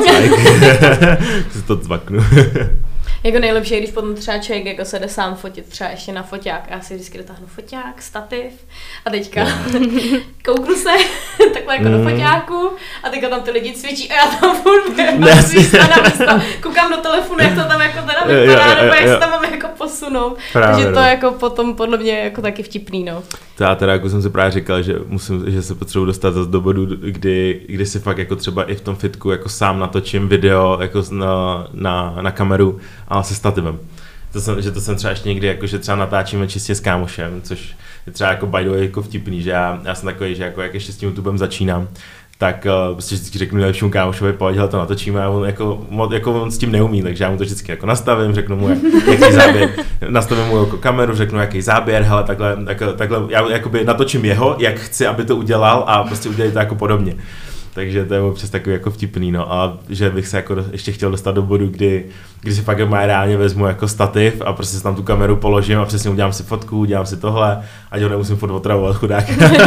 si to zvaknu. Jako nejlepší je, když potom třeba člověk jako se jde sám fotit třeba ještě na foťák. Já si vždycky dotáhnu foťák, stativ a teďka kouknu se takhle jako do foťáku a teďka tam ty lidi cvičí a já tam furt místa na místo. Koukám do telefonu, jak to tam jako teda vypadá, nebo jak se tam mám jako posunout. Takže to jako potom podle mě jako taky vtipný, no. To já teda jako jsem si právě říkal, že se potřebuji dostat zase do bodu, kdy si fakt jako třeba i v tom fitku jako sám natočím video jako na kameru, ale se stativem. To jsem třeba ještě někdy, jako, že třeba natáčíme čistě s kámošem, což je třeba jako by the way jako vtipný, že já jsem takový, že jako jak ještě s tím YouTubem začínám, tak prostě vždycky řeknu nejlepšímu kámošovi, pojď, hele, to natočíme a on jako on s tím neumí, takže já mu to vždycky jako nastavím, řeknu mu, jaký záběr, nastavím mu jako kameru, řeknu, jaký záběr, hele, takhle já jakoby natočím jeho, jak chci, aby to udělal a prostě udělej to jako podobně. Takže to je občas takový jako vtipný, no, a že bych se jako ještě chtěl dostat do bodu, kdy si fakt reálně vezmu jako stativ a prostě si tam tu kameru položím a přesně udělám si fotku, udělám si tohle, ať ho nemusím furt otravovat, chudák.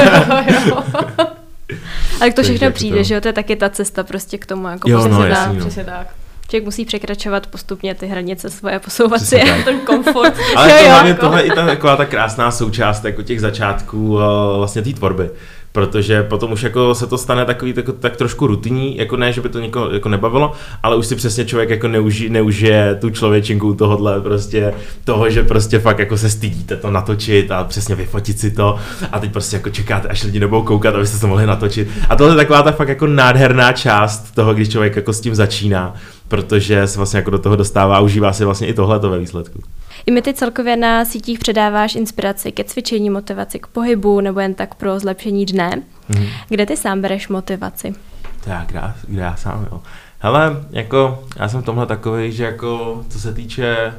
Ale to všechno přijde, že jo, to je taky ta cesta prostě k tomu, jako přesně tak. Člověk musí překračovat postupně ty hranice svoje, posouvat si ten komfort. Ale to hlavně tohle je taková ta krásná součást jako těch začátků vlastně té tvorby. Protože potom už jako se to stane takový tak trošku rutinní, jako ne, že by to někoho jako nebavilo, ale už si přesně člověk jako neužije tu člověčinku tohodle prostě toho, že prostě fakt jako se stydíte to natočit a přesně vyfotit si to a teď prostě jako čekáte, až lidi nebudou koukat, abyste se mohli natočit. A tohle je taková ta fakt jako nádherná část toho, když člověk jako s tím začíná, protože se vlastně jako do toho dostává a užívá si vlastně i tohleto ve výsledku. I my ty celkově na sítích předáváš inspiraci ke cvičení, motivaci k pohybu nebo jen tak pro zlepšení dne. Kde ty sám bereš motivaci? Tak, kde já sám, jo. Hele, jako já jsem v tomhle takovej, že jako co se týče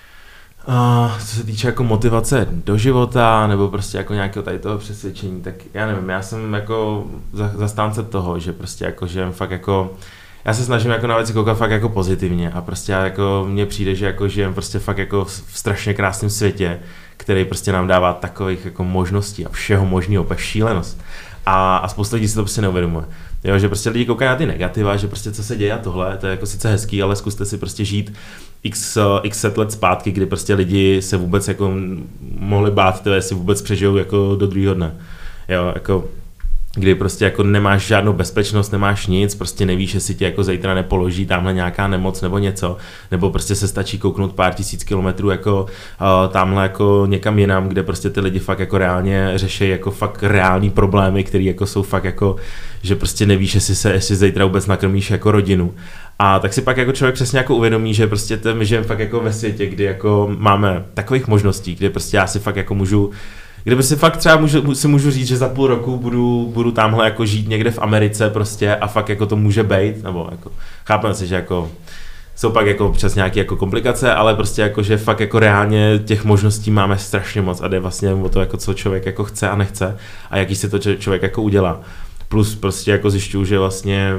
jako motivace do života nebo prostě jako nějakého tady toho přesvědčení, tak já nevím, já jsem jako zastánce toho, že prostě jako, že fakt jako já se snažím jako na věci koukat fakt jako pozitivně a prostě jako mně přijde, že jako žijem prostě fakt jako v strašně krásném světě, který prostě nám dává takových jako možností a všeho možného, úplně šílenost. A spousta lidí si to prostě neuvědomuje. Jo, že prostě lidi koukají na ty negativa, že prostě co se děje a tohle, to je jako sice hezký, ale zkuste si prostě žít x set let zpátky, kdy prostě lidi se vůbec jako mohli bát, jestli vůbec přežijou jako do druhého dne. Jo, jako kdy prostě jako nemáš žádnou bezpečnost, nemáš nic, prostě nevíš, jestli tě jako zítra nepoloží tamhle nějaká nemoc nebo něco, nebo prostě se stačí kouknout pár tisíc kilometrů jako tamhle jako někam jinam, kde prostě ty lidi fakt jako reálně řeší jako fakt reální problémy, které jako jsou fakt jako, že prostě nevíš, jestli zítra vůbec nakrmíš jako rodinu. A tak si pak jako člověk přesně jako uvědomí, že prostě my žijeme fakt jako ve světě, kdy jako máme takových možností, kdy prostě já si fakt jako kdyby si fakt třeba můžu říct, že za půl roku budu tamhle jako žít někde v Americe prostě a fakt jako to může být, nebo jako chápeme si, že jako jsou pak jako přes nějaké jako komplikace, ale prostě jako, že fakt jako reálně těch možností máme strašně moc a jde vlastně o to, jako co člověk jako chce a nechce a jaký si to člověk jako udělá. Plus prostě jako zjišťuju, že vlastně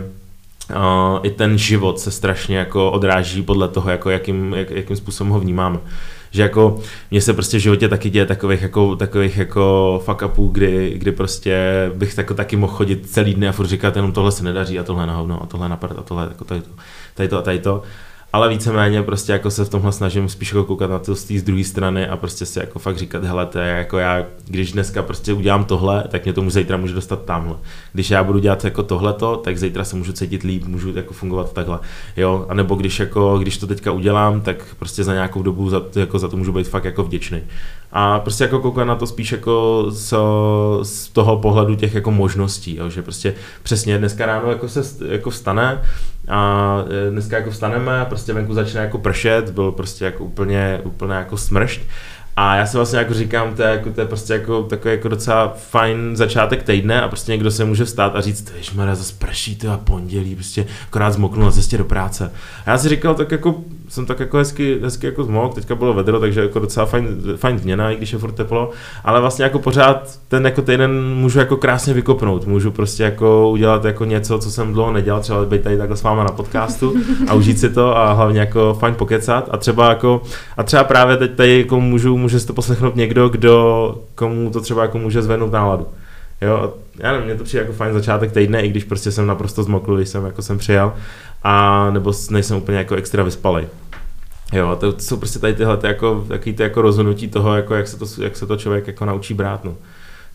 i ten život se strašně jako odráží podle toho, jako jakým způsobem ho vnímáme. Že jako mně se prostě v životě taky děje takových jako fuck upů, kdy prostě bych jako taky mohl chodit celý dny a furt říkat jenom tohle se nedaří a tohle na hovno a tohle na prd a tohle jako tady to. Ale víceméně prostě jako se v tomhle snažím spíš jako koukat na to z té druhé strany a prostě si jako fakt říkat, hele, to je jako já, když dneska prostě udělám tohle, tak mě to zítra může dostat tamhle. Když já budu dělat jako tohleto, tak zítra se můžu cítit líp, můžu jako fungovat takhle. Jo, a nebo když to teďka udělám, tak prostě za nějakou dobu za to můžu být fakt jako vděčný. A prostě jako koukat na to spíš jako z toho pohledu těch jako možností, jo, že prostě přesně dneska ráno jako se jako vstane a dneska jako vstaneme, prostě venku začne jako pršet, byl prostě jako úplně jako smršť. A já si vlastně jako říkám, to je prostě jako takový jako docela fajn začátek týdne a prostě někdo se může vstát a říct, ježmarja, zase prší to a pondělí, prostě akorát zmoknu na cestě do práce. A já si říkal, tak jako jsem tak jako hezky jako zmok, teďka bylo vedro, takže jako docela fajn změna, i když je furt teplo, ale vlastně jako pořád ten jako týden můžu jako krásně vykopnout, můžu prostě jako udělat jako něco, co jsem dlouho nedělal, třeba být tady takhle s váma na podcastu a užít si to a hlavně jako fajn pokecat a třeba právě teď tady jako může si to poslechnout někdo, komu to třeba jako může zvednout náladu. Jo, já nevím, mně to přijde jako fajn začátek týdne, i když prostě jsem naprosto zmokl, když jsem přijel, a nebo nejsem úplně jako extra vyspalej. Jo, to jsou prostě tady tyhle jako, takový ty jako rozhodnutí toho, jako jak se to člověk jako naučí brát, no.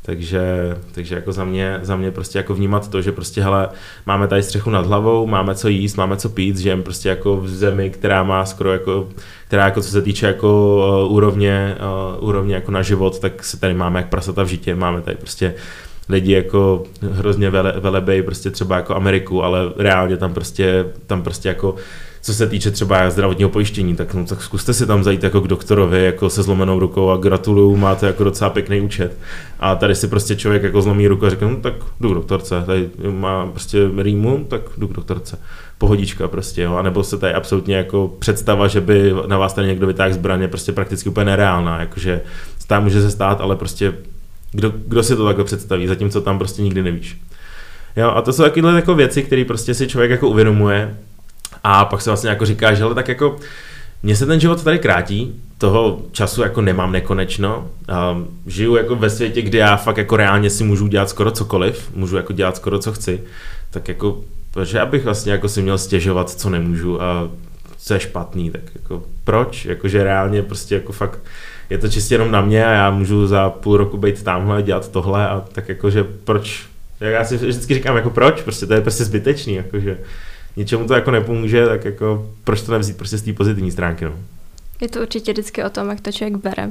Takže jako za mě prostě jako vnímat to, že prostě hele, máme tady střechu nad hlavou, máme co jíst, máme co pít, žijeme prostě jako v zemi, která má skoro jako, která jako co se týče jako úrovně jako na život, tak se tady máme jak prasata v žitě, máme tady prostě lidi jako hrozně velebej prostě třeba jako Ameriku, ale reálně tam prostě jako co se týče třeba zdravotního pojištění, tak zkuste si tam zajít jako k doktorovi jako se zlomenou rukou a gratuluju, máte jako docela pěkný účet. A tady si prostě člověk jako zlomí ruku a řekne, no tak jdu k doktorce, tady má prostě rýmu, tak jdu k doktorce. Pohodička prostě, jo. A nebo se tady absolutně jako představa, že by na vás tady někdo vytáhl zbraně, prostě prakticky úplně nereálná, jakože může se stát, ale prostě kdo si to takhle představí, zatímco tam prostě nikdy nevíš. Jo, a to jsou takovéhle jako věci, které prostě si člověk jako uvědomuje a pak se vlastně jako říká, že ale tak jako mně se ten život tady krátí, toho času jako nemám nekonečno, žiju jako ve světě, kde já fakt jako reálně si můžu dělat skoro cokoliv, můžu jako dělat skoro co chci, tak jako, protože já bych vlastně jako si měl stěžovat, co nemůžu a co je špatný, tak jako proč, jakože reálně prostě jako fakt je to čistě jenom na mě a já můžu za půl roku být tamhle, dělat tohle a tak jakože proč, já si vždycky říkám jako proč, prostě to je prostě zbytečný, jakože ničemu to jako nepomůže, tak jako proč to nevzít prostě z té pozitivní stránky, no. Je to určitě vždycky o tom, jak to člověk bere.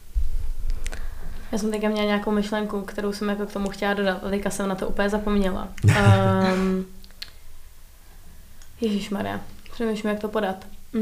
Já jsem teďka měla nějakou myšlenku, kterou jsem jako k tomu chtěla dodat, a teďka jsem na to úplně zapomněla. Ježišmarja, přemýšlím, jak to podat.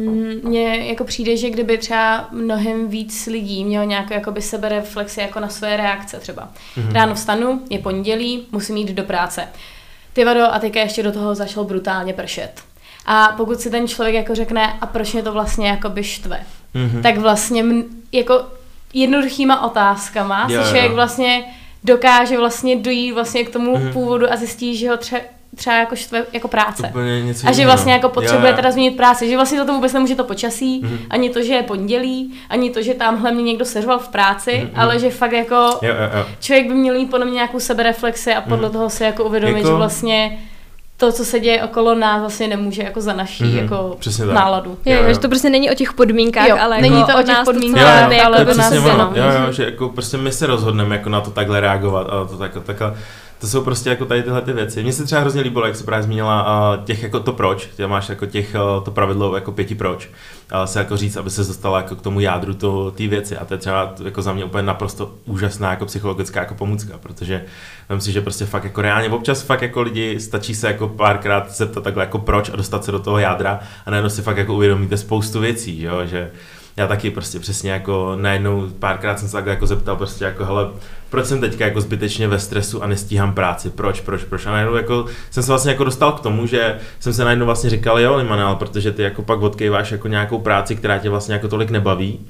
Mně jako přijde, že kdyby třeba mnohem víc lidí mělo nějakou jakoby sebereflexi jako na své reakce třeba. Ráno vstanu, je pondělí, musím jít do práce. Ty vado, a teďka ještě do toho začalo brutálně pršet. A pokud si ten člověk jako řekne, a proč mě to vlastně jakoby štve, tak vlastně jako jednoduchýma otázkama si člověk vlastně dokáže vlastně dojít vlastně k tomu původu a zjistí, že ho třeba jako štve jako práce. A že vlastně jako potřebuje teda změnit práci, že vlastně za to vůbec nemůže to počasí, ani to, že je pondělí, ani to, že tamhle mě někdo seřval v práci, ale že fakt jako člověk by měl mít podle mě nějakou sebereflexi a podle toho si jako uvědomit, jako že vlastně to, co se děje okolo nás, vlastně nemůže jako za naší jako náladu. Jo, že to prostě není o těch podmínkách, ale není jako to o těch podmínkách, ale o nás. Jo, že jako prostě my se rozhodneme jako na to takhle reagovat a to takhle. To jsou prostě jako tady tyhle ty věci. Mně se třeba hrozně líbilo, jak se právě zmínila těch jako to proč, ty máš jako to pravidlo jako 5 proč, se jako říct, aby se dostala jako k tomu jádru té věci a to je třeba jako za mě úplně naprosto úžasná jako psychologická jako pomůcka, protože myslím si, že prostě fakt jako reálně občas fakt jako lidi stačí se jako párkrát zeptat takhle jako proč a dostat se do toho jádra a najednou si fakt jako uvědomíte spoustu věcí, jo, že já taky prostě přesně jako najednou párkrát jsem se takhle jako zeptal prostě jako hele, proč jsem teďka jako zbytečně ve stresu a nestíhám práci, proč a najednou jako jsem se vlastně jako dostal k tomu, že jsem se najednou vlastně říkal jo Limanel, protože ty jako pak odkejváš jako nějakou práci, která tě vlastně jako tolik nebaví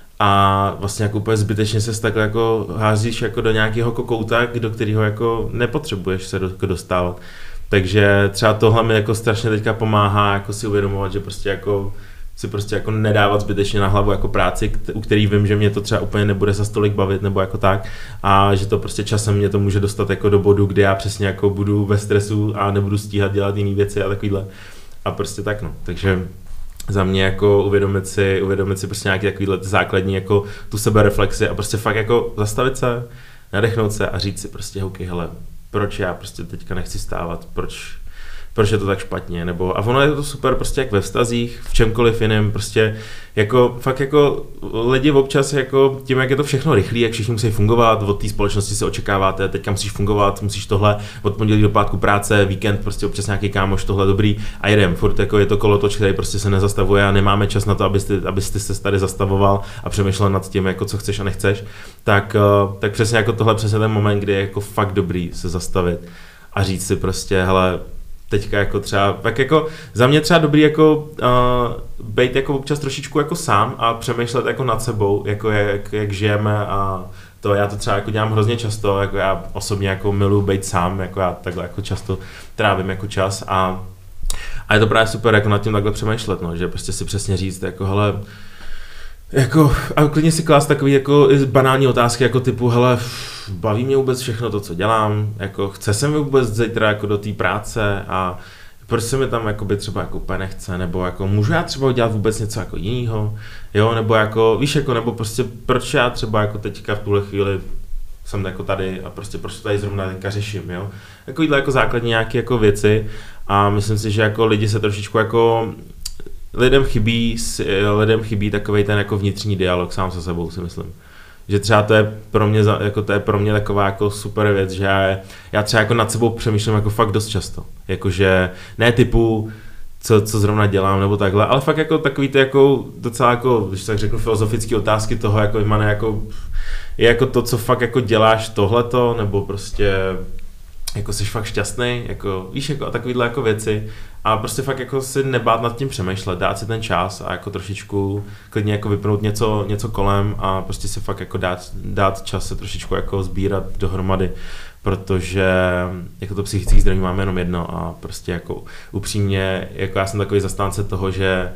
a vlastně jako úplně zbytečně se takhle jako házíš jako do nějakého kouta, do kterého jako nepotřebuješ se dostávat. Takže třeba tohle mi jako strašně teďka pomáhá jako si uvědomovat, že prostě jako si prostě jako nedávat zbytečně na hlavu jako práci, u který vím, že mě to třeba úplně nebude za stolik bavit nebo jako tak a že to prostě časem mě to může dostat jako do bodu, kde já přesně jako budu ve stresu a nebudu stíhat dělat jiné věci a takovýhle a prostě tak no, takže za mě jako uvědomit si prostě nějaký takovýhle základní jako tu sebereflexi a prostě fakt jako zastavit se, nadechnout se a říct si prostě OK, hele, proč já prostě teďka nechci stávat, proč je to tak špatně, nebo a ono je to super prostě jak ve vztazích, v čemkoliv jiném, prostě jako fakt jako lidi občas jako tím, jak je to všechno rychlý, jak všichni musí fungovat, od té společnosti se očekáváte, teďka musíš fungovat, musíš tohle, od pondělí do pátku práce, víkend, prostě občas nějaký kámoš, tohle dobrý a jedem, furt jako je to kolotoč, který prostě se nezastavuje a nemáme čas na to, abyste se tady zastavoval a přemýšlel nad tím, jako co chceš a nechceš, tak přesně jako tohle přesně ten moment, kdy je jako fakt dobrý se zastavit a říct si prostě, hele, teďka jako třeba, tak jako za mě třeba dobrý jako být jako občas trošičku jako sám a přemýšlet jako nad sebou, jako jak žijeme a to já to třeba jako dělám hrozně často, jako já osobně jako miluji být sám, jako já takhle jako často trávím jako čas a je to právě super jako nad tím takhle přemýšlet, no, že prostě si přesně říct jako hele, jako, a klidně si klást takový jako banální otázky jako typu, hele, baví mě vůbec všechno to, co dělám, jako chce se mi vůbec zítra jako do té práce a proč se mi tam jakoby třeba jako úplně nechce, nebo jako můžu já třeba udělat vůbec něco jako jiného, jo, nebo jako, víš, jako, nebo prostě proč já třeba jako teďka v tuhle chvíli jsem jako tady a prostě tady zrovna teďka řeším, jo. Takovýhle jako základní nějaké jako věci a myslím si, že jako lidi se trošičku jako lidem chybí takovej ten jako vnitřní dialog sám se sebou, si myslím. Že třeba to je pro mě taková jako super věc, že já třeba jako nad sebou přemýšlím jako fakt dost často. Jakože ne typu, co zrovna dělám nebo takhle, ale fakt jako takový ty jako docela jako, když tak řeknu, filozofické otázky toho, jako Imane, jako je jako to, co fakt jako děláš tohleto, nebo prostě jako jsi fakt šťastný, jako víš, jako a takovýhle jako věci a prostě fakt jako si nebát nad tím přemýšlet, dát si ten čas a jako trošičku klidně jako vypnout něco kolem a prostě si fakt jako dát čas se trošičku jako sbírat dohromady, protože jako to psychické zdraví máme jenom jedno a prostě jako upřímně, jako já jsem takový zastánce toho, že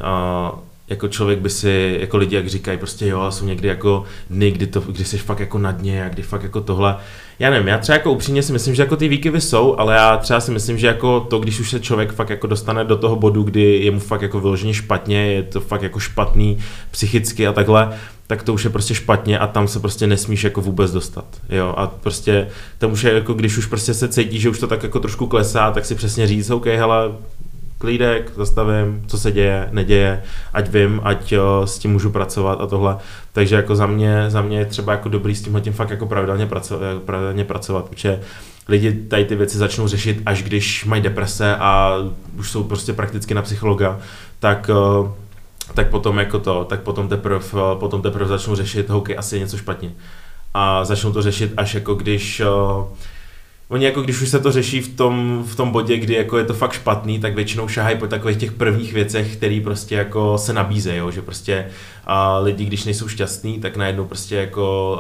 jako člověk by si, jako lidi jak říkají, prostě jo, jsou někdy jako dny, kdy jsi fakt jako na dně a kdy fakt jako tohle. Já nevím, já třeba jako upřímně si myslím, že jako ty výkyvy jsou, ale já třeba si myslím, že jako to, když už se člověk fakt jako dostane do toho bodu, kdy je mu fakt jako vyloženě špatně, je to fakt jako špatný psychicky a takhle, tak to už je prostě špatně a tam se prostě nesmíš jako vůbec dostat, jo, a prostě tam už je jako, když už prostě se cítí, že už to tak jako trošku klesá, tak si přesně říct, OK, hele, klídek, zastavím, co se děje, neděje, ať vím, ať s tím můžu pracovat a tohle. Takže jako za mě je třeba jako dobrý s tímhletím fakt jako pravidelně pracovat, protože lidi tady ty věci začnou řešit, až když mají deprese a už jsou prostě prakticky na psychologa, tak potom jako tak potom teprve začnou řešit, OK, asi je něco špatně. A začnou to řešit až jako když oni jako když už se to řeší v tom bodě, kdy jako je to fakt špatný, tak většinou šahají po takových těch prvních věcech, které prostě jako se nabízejí, že prostě lidi, když nejsou šťastní, tak najednou prostě jako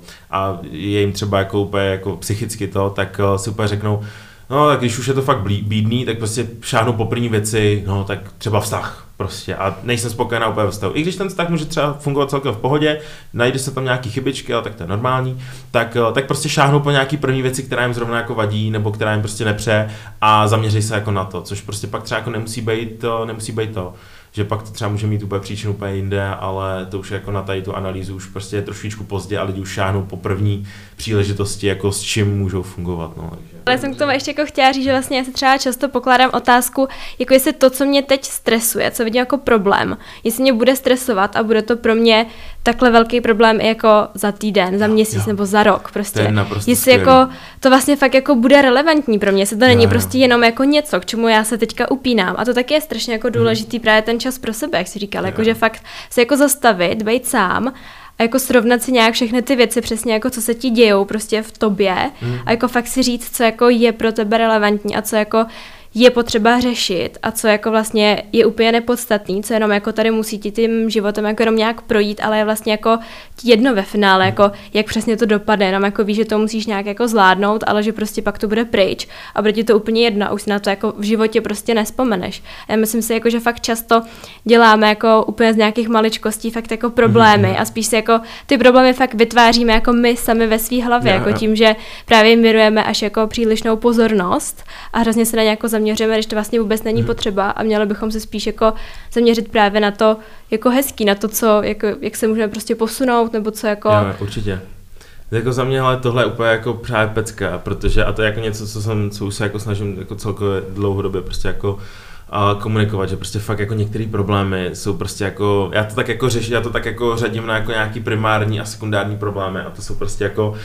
a je jim třeba jako úplně jako psychicky to, tak si úplně řeknou, no tak když už je to fakt bídný, tak prostě šáhnou po první věci, no tak třeba vztah prostě a nejsem spokojená úplně vztahu. I když ten vztah může třeba fungovat celkem v pohodě, najde se tam nějaký chybičky, ale tak to je normální, tak prostě šáhnou po nějaký první věci, která jim zrovna jako vadí, nebo která jim prostě nepře a zaměří se jako na to, což prostě pak třeba jako nemusí být to, že pak to třeba může mít úplně příčinu úplně jinde, ale to už jako na tady tu analýzu už prostě je trošičku pozdě a lidi už šáhnou po první příležitosti, jako s čím můžou fungovat. No. Ale jsem k tomu ještě jako chtěla říct, že vlastně já se třeba často pokládám otázku, jako jestli to, co mě teď stresuje, co vidím jako problém, jestli mě bude stresovat a bude to pro mě takhle velký problém i jako za týden, za měsíc nebo za rok prostě. Jestli jako to vlastně fakt jako bude relevantní pro mě, jestli to není prostě jenom jako něco, k čemu já se teďka upínám. A to taky je strašně jako důležitý právě ten čas pro sebe, jak jsi říkal, jako že fakt se jako zastavit, být sám a jako srovnat si nějak všechny ty věci přesně jako co se ti dějou prostě v tobě a jako fakt si říct, co jako je pro tebe relevantní a co jako je potřeba řešit a co jako vlastně je úplně nepodstatný, co jenom jako tady musí ti tím životem jako jenom nějak projít, ale je vlastně jako jedno ve finále, jako jak přesně to dopadne, jenom jako víš, že to musíš nějak jako zvládnout, ale že prostě pak to bude pryč a bude ti to úplně jedno a už si na to jako v životě prostě nespomeneš. Já myslím si jako, že fakt často děláme jako úplně z nějakých maličkostí fakt jako problémy a spíš si jako ty problémy fakt vytváříme jako my sami ve svý hlavě, jako tím, že právě mirujeme až jako přílišnou pozornost a hrozně se na nějakou zaměříme, když to vlastně vůbec není potřeba a měli bychom se spíš jako zaměřit právě na to jako hezký, na to, co, jako, jak se můžeme prostě posunout, nebo co jako... Jo, určitě. Jako za mě ale tohle je úplně jako právě pecka, protože a to je jako něco, co už se jako snažím jako celkově dlouhodobě prostě jako komunikovat, že prostě fakt jako některé problémy jsou prostě jako, já to tak jako řadím na jako nějaký primární a sekundární problémy a to jsou prostě jako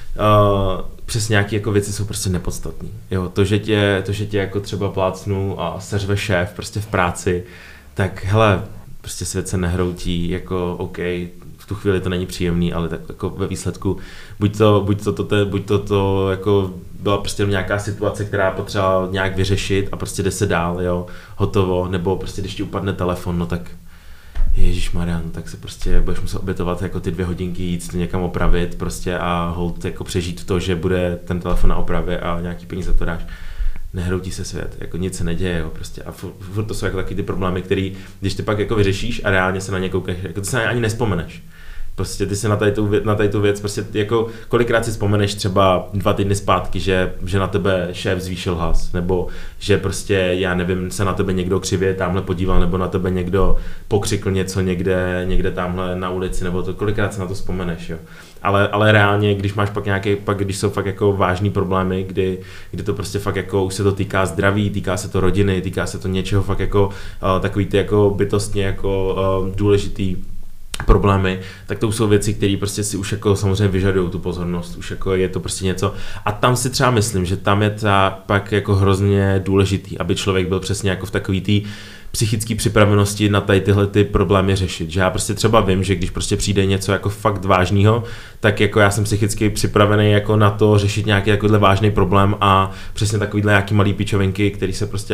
přes nějaké jako věci jsou prostě nepodstatný. Jo, to, že tě jako třeba plácnu a seřve šéf prostě v práci, tak hele, prostě svět se nehroutí, jako OK, v tu chvíli to není příjemný, ale tak jako ve výsledku buď to jako byla prostě nějaká situace, která potřeba nějak vyřešit a prostě jde se dál, jo, hotovo, nebo prostě když ti upadne telefon, no tak ježišmarja, no tak se prostě budeš muset obětovat jako ty 2 hodinky, jít někam opravit prostě a hold jako přežít to, že bude ten telefon na opravě a nějaký peníze to dáš. Nehroutí se svět, jako nic se neděje, jo, prostě a furt to jsou jako taky ty problémy, který, když ty pak jako vyřešíš a reálně se na ně koukáš, jako ty se ani nespomeneš, Prostě ty si na tady tu věc, prostě jako kolikrát si vzpomeneš třeba 2 týdny zpátky, že na tebe šéf zvýšil hlas, nebo že prostě, já nevím, se na tebe někdo křivě tamhle podíval, nebo na tebe někdo pokřikl něco někde tamhle na ulici, nebo to, kolikrát se na to vzpomeneš, jo. Ale reálně, když máš když jsou fakt jako vážný problémy, kdy to prostě fakt jako už se to týká zdraví, týká se to rodiny, týká se to něčeho fakt jako takový ty jako bytostně jako důležitý problémy, tak to už jsou věci, které prostě si už jako samozřejmě vyžadují tu pozornost, už jako je to prostě něco. A tam si třeba myslím, že tam je pak jako hrozně důležitý, aby člověk byl přesně jako v takový té psychické připravenosti na tady tyhle ty problémy řešit. Že já prostě třeba vím, že když prostě přijde něco jako fakt vážného, tak jako já jsem psychicky připravený jako na to řešit nějaký takovýhle vážný problém a přesně takovýhle nějaký malý pičovinky, který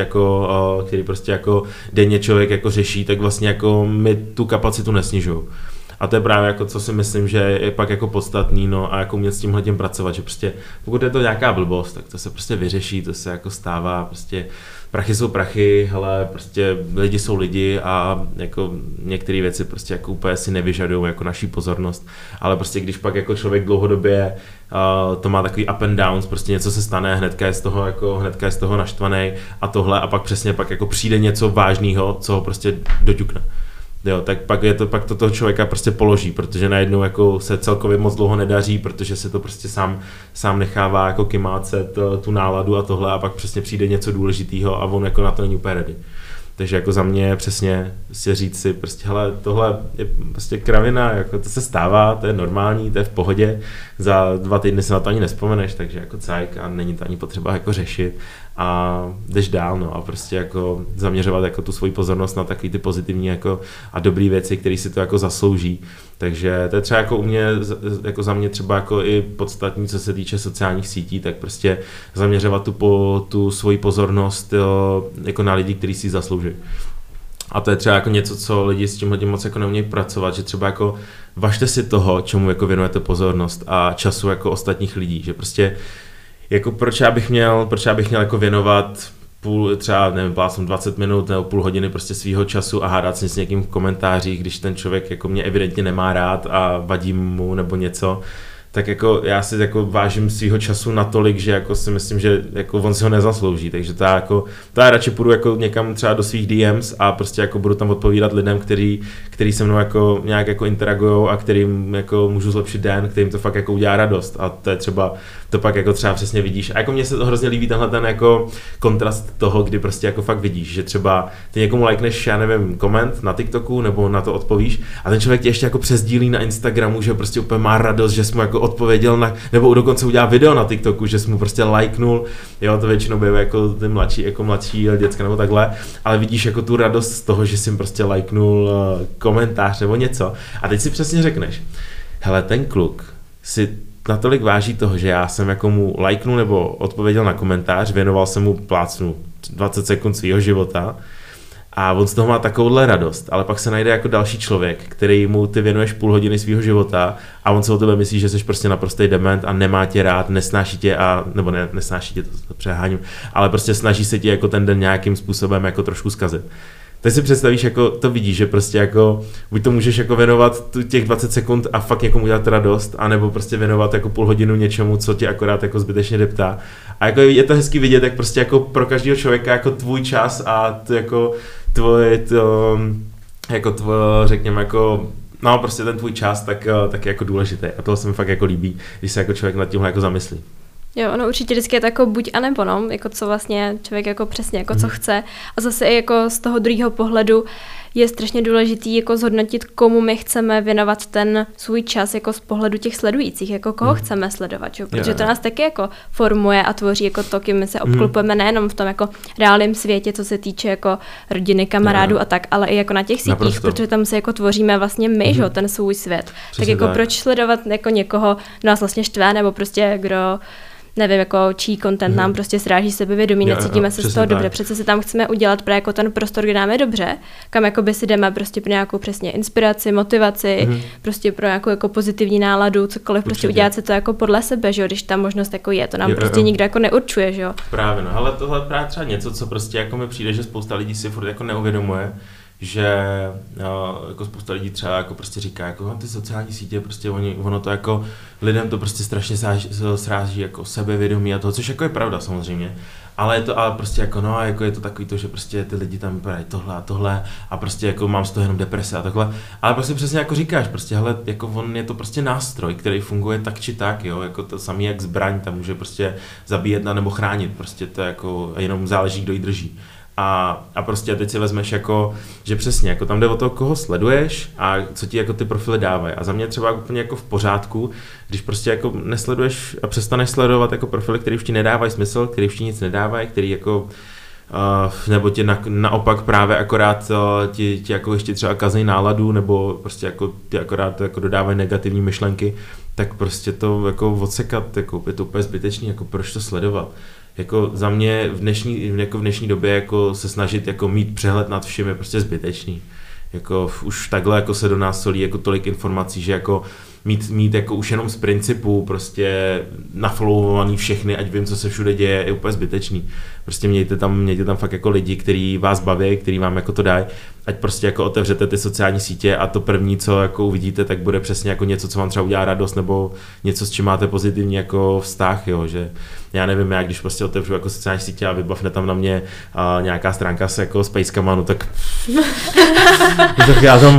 prostě jako denně člověk jako řeší, tak vlastně jako mi tu kapacitu nesnižují. A to je právě jako, co si myslím, že je pak jako podstatný, no a jako umět s tímhletím pracovat, že prostě pokud je to nějaká blbost, tak to se prostě vyřeší, to se jako stává, prostě prachy jsou prachy, hele, prostě lidi jsou lidi a jako některé věci prostě jako úplně si nevyžadují jako naší pozornost, ale prostě když pak jako člověk dlouhodobě to má takový up and downs, prostě něco se stane, hnedka je z toho naštvaný a tohle a pak přesně pak jako přijde něco vážného, co ho prostě doťukne. Jo, tak pak to toho člověka prostě položí, protože najednou jako se celkově moc dlouho nedaří, protože se to prostě sám nechává jako kymácet tu náladu a tohle a pak přesně přijde něco důležitého a on jako na to není úplně ready. Takže jako za mě přesně prostě říct si prostě hele, tohle je prostě kravina, jako to se stává, to je normální, to je v pohodě, za 2 týdny se na to ani nevzpomeneš, takže jako cajk a není to ani potřeba jako řešit a jdeš dál, no a prostě jako zaměřovat jako tu svoji pozornost na takový ty pozitivní jako a dobrý věci, které si to jako zaslouží. Takže to je třeba jako u mě, jako za mě třeba jako i podstatní, co se týče sociálních sítí, tak prostě zaměřovat tu svoji pozornost jako na lidi, kteří si zaslouží. A to je třeba jako něco, co lidi s tímhle moc jako neumějí pracovat, že třeba jako važte si toho, čemu jako věnujete pozornost a času jako ostatních lidí, že prostě jako proč já bych měl jako věnovat třeba, nevím, 20 minut nebo půl hodiny prostě svýho času a hádat si s někým v komentářích, když ten člověk jako mě evidentně nemá rád a vadí mu nebo něco, tak jako já si jako vážím svýho času natolik, že jako si myslím, že jako on si ho nezaslouží, takže to já radši půjdu jako někam třeba do svých DMs a prostě jako budu tam odpovídat lidem, který se mnou jako nějak jako interagujou a kterým jako můžu zlepšit den, kterým to fakt jako udělá radost a to je třeba, to pak jako třeba přesně vidíš a jako mně se to hrozně líbí tenhle ten jako kontrast toho, kdy prostě jako fakt vidíš, že třeba ty někomu lajkneš, já nevím, koment na TikToku nebo na to odpovíš a ten člověk tě ještě jako přesdílí na Instagramu, že prostě úplně má radost, že jsi mu jako odpověděl nebo dokonce udělá video na TikToku, že jsi mu prostě lajknul, jo, to většinou bývá jako ty mladší děcka nebo takhle, ale vidíš jako tu radost z toho, že jsi jim prostě lajknul komentář nebo něco a teď si přesně řekneš, hele, ten kluk si natolik váží toho, že já jsem jako mu lajknul nebo odpověděl na komentář, věnoval jsem mu plácnu 20 sekund svýho života a on z toho má takovouhle radost, ale pak se najde jako další člověk, který mu ty věnuješ půl hodiny svýho života a on se o tebe myslí, že jsi prostě naprostý dement a nemá tě rád, nesnáší tě nebo ne, nesnáší tě, to přeháním, ale prostě snaží se ti jako ten den nějakým způsobem jako trošku zkazit. Teď si představíš, jako to vidíš, že prostě jako buď to můžeš jako věnovat těch 20 sekund a fakt někomu udělat radost, anebo prostě věnovat jako půl hodinu něčemu, co tě akorát jako zbytečně deptá. A jako je to hezký vidět, jak prostě jako pro každého člověka jako tvůj čas a to jako řekněme jako no prostě ten tvůj čas tak je jako důležitý a toho se mi fakt jako líbí, když se jako člověk nad tímhle jako zamyslí. Jo, ono určitě vždycky je to jako buď a nebo, no, jako co vlastně člověk jako přesně jako co chce a zase i jako z toho druhého pohledu je strašně důležitý jako zhodnotit, komu my chceme věnovat ten svůj čas jako z pohledu těch sledujících, jako koho chceme sledovat, jo? Protože to nás taky jako formuje a tvoří jako to, kým my se obklopujeme nejenom v tom jako reálném světě, co se týče jako rodiny, kamarádů a tak, ale i jako na těch sítích, naprosto. Protože tam se jako tvoříme vlastně my, že ten svůj svět. Přesně tak jako tak. Proč sledovat jako někoho, kdo nás vlastně štve, nebo prostě kdo nevím, jako čí content nám prostě sráží sebevědomí, necítíme se z toho dobře. Přece si tam chceme udělat právě jako ten prostor, kde nám je dobře, kam jakoby si jdeme prostě pro nějakou přesně inspiraci, motivaci, prostě pro nějakou jako pozitivní náladu, cokoliv, prostě udělat se to jako podle sebe, že jo, když ta možnost jako je, to nám prostě nikdo jako neurčuje, že jo. Právě, no, ale tohle je právě třeba něco, co prostě jako mi přijde, že spousta lidí si furt jako neuvědomuje, že jako spousta lidí třeba jako prostě říká, jako ty sociální sítě, prostě ono to jako lidem to prostě strašně sráží jako sebevědomí a toho, což jako je pravda samozřejmě, ale je to prostě jako no a jako je to takový to, že prostě ty lidi tam vypadají tohle a prostě jako mám z toho jenom deprese a takhle, ale prostě přesně jako říkáš, prostě hele, jako on je to prostě nástroj, který funguje tak či tak, jo, jako to samý jak zbraň, tam může prostě zabíjet nebo chránit, prostě to jako jenom záleží, kdo ji drží. A prostě teď si vezmeš jako, že přesně, jako tam jde o to, koho sleduješ a co ti jako ty profily dávají. A za mě třeba úplně jako v pořádku, když prostě jako nesleduješ a přestaneš sledovat jako profily, které už ti nedávají smysl, které už ti nic nedávají, který jako nebo ti naopak právě akorát ti jako ještě třeba kazí náladu, nebo prostě jako ti akorát jako dodávají negativní myšlenky, tak prostě to jako odsekat, jako je to úplně zbytečný, jako proč to sledovat. Jako za mě v dnešní době jako se snažit jako mít přehled nad všem je prostě zbytečný. Jako už takhle jako se do nás solí jako tolik informací, že jako mít jako už jenom z principu prostě nafollowovaný všechny, ať vím, co se všude děje, je úplně zbytečný. Prostě mějte tam fakt jako lidi, kteří vás baví, kteří vám jako to dají, ať prostě jako otevřete ty sociální sítě a to první, co jako uvidíte, tak bude přesně jako něco, co vám třeba udělá radost, nebo něco, s čím máte pozitivní jako vztah, jo, že já nevím, já když prostě otevřu jako sociální sítě a vybavne tam na mě nějaká stránka s jako spacekama, no tak já tam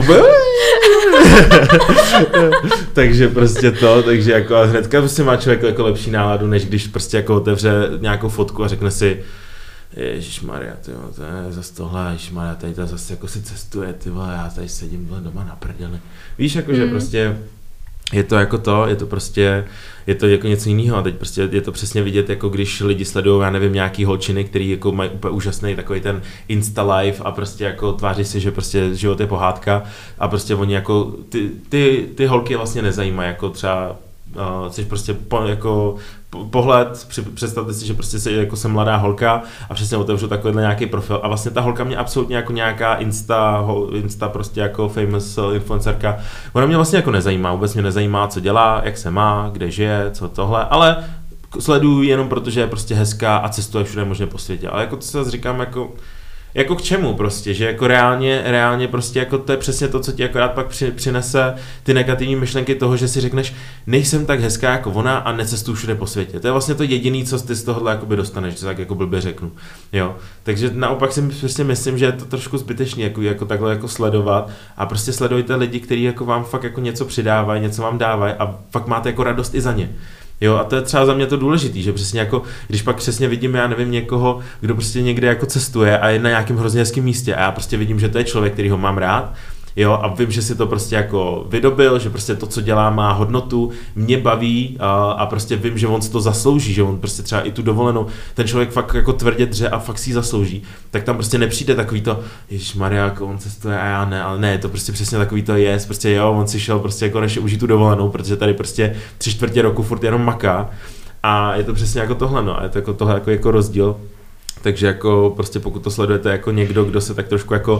takže prostě takže jako a hnedka prostě má člověk jako lepší náladu, než když prostě jako otevře nějakou fotku a řekne si ježišmarja, tyjo, to je zase tohle, ježišmarja, tady to zase jako si cestuje, ty vole, já tady sedím doma na prdeli. Víš, jako že prostě je to jako to, je to jako něco jiného a teď prostě je to přesně vidět, jako když lidi sledují, já nevím, nějaký holčiny, který jako mají úplně úžasný takový ten Insta live a prostě jako tváří si, že prostě život je pohádka a prostě oni jako ty holky vlastně nezajímají, jako třeba což prostě jako pohled, představte si, že prostě jako jsem mladá holka a přesně otevřu takovýhle nějaký profil a vlastně ta holka mě absolutně jako nějaká Insta prostě jako famous influencerka, ona mě vlastně jako nezajímá, vůbec mě nezajímá, co dělá, jak se má, kde žije, co tohle, ale sleduju jenom protože je prostě hezká a cestuje všude možně po světě, ale jako to se říkám jako k čemu prostě, že jako reálně prostě jako to je přesně to, co ti akorát pak přinese ty negativní myšlenky toho, že si řekneš, nejsem tak hezká jako ona a necestuju všude po světě. To je vlastně to jediné, co ty z tohohle jakoby dostaneš, co tak jako blbě řeknu. Jo. Takže naopak si prostě myslím, že je to trošku zbytečný jako takhle jako sledovat a prostě sledujte lidi, kteří jako vám fakt jako něco přidávají, něco vám dávají a fakt máte jako radost i za ně. Jo, a to je třeba za mě to důležitý, že přesně jako, když pak přesně vidím, já nevím, někoho, kdo prostě někde jako cestuje a je na nějakém hrozně hezkém místě a já prostě vidím, že to je člověk, který ho mám rád, jo, a vím, že si to prostě jako vydobil, že prostě to, co dělá, má hodnotu, mě baví a prostě vím, že on si to zaslouží, že on prostě třeba i tu dovolenou, ten člověk fakt jako tvrdě dře a fakt si ji zaslouží, tak tam prostě nepřijde takový to, ježišmarja, jako on cestuje a já ne, ale ne, to prostě přesně takový to je, prostě jo, on si šel prostě jako než užít tu dovolenou, protože tady prostě 3/4 roku furt jenom maká a je to přesně jako tohle, no, a je to jako tohle jako rozdíl, takže jako prostě pokud to sledujete jako někdo, kdo se tak trošku jako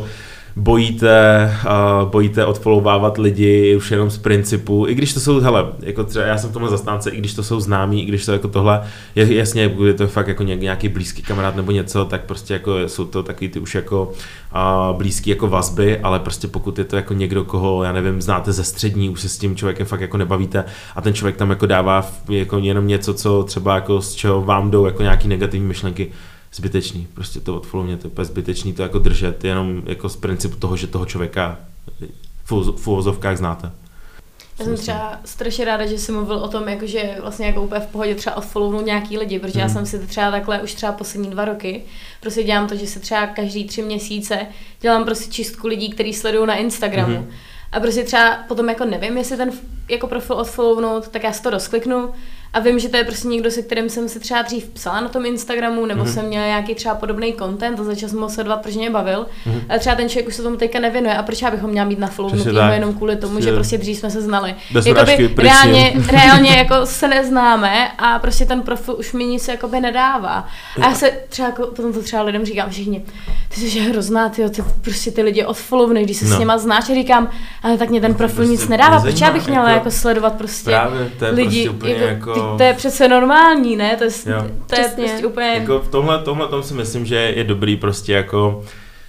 bojíte odfollowovávat lidi už jenom z principu, i když to jsou, hele, jako třeba já jsem v tomhle zastánce, i když to jsou známí, i když to jako tohle, jasně, je to fakt jako nějaký blízký kamarád nebo něco, tak prostě jako jsou to takový ty už jako blízký jako vazby, ale prostě pokud je to jako někdo, koho, já nevím, znáte ze střední, už se s tím člověkem fakt jako nebavíte a ten člověk tam jako dává jako jenom něco, co třeba jako z čeho vám jdou jako nějaký negativní myšlenky, zbytečný, prostě to odfollowněte, to je zbytečný to jako držet, jenom jako z principu toho, že toho člověka v uvozovkách znáte. Já jsem třeba strašně ráda, že jsi mluvil o tom, jakože vlastně jako úplně v pohodě třeba odfollownout nějaký lidi, protože já jsem si to třeba takhle už třeba poslední 2 roky, prostě dělám to, že se třeba každý 3 měsíce dělám prostě čistku lidí, kteří sledují na Instagramu. A prostě třeba potom jako nevím, jestli ten jako profil odfollownout, tak já si to rozkliknu a vím, že to je prostě někdo, se kterým jsem se třeba dřív psala na tom Instagramu, nebo jsem měla nějaký třeba podobný content a začal jsem ho sledovat, protože mě bavil. Ale třeba ten člověk už se tomu teďka nevěnuje a proč já bychom měla mít nafollownutýho jenom kvůli tomu, že prostě dřív jsme se znali. Jakoby reálně jako se neznáme a prostě ten profil už mi nic jakoby nedává. A já se třeba jako, potom to třeba lidem říkám všichni, ty jsi hrozná, ty prostě ty lidi odfollownej, když se s něma znáš, a říkám, ale tak mě ten profil prostě nic nedává, proč já bych měla jako sledovat prostě lidi, to je přece normální, ne? To je prostě úplně... Jako v tomhle tom si myslím, že je dobrý prostě jako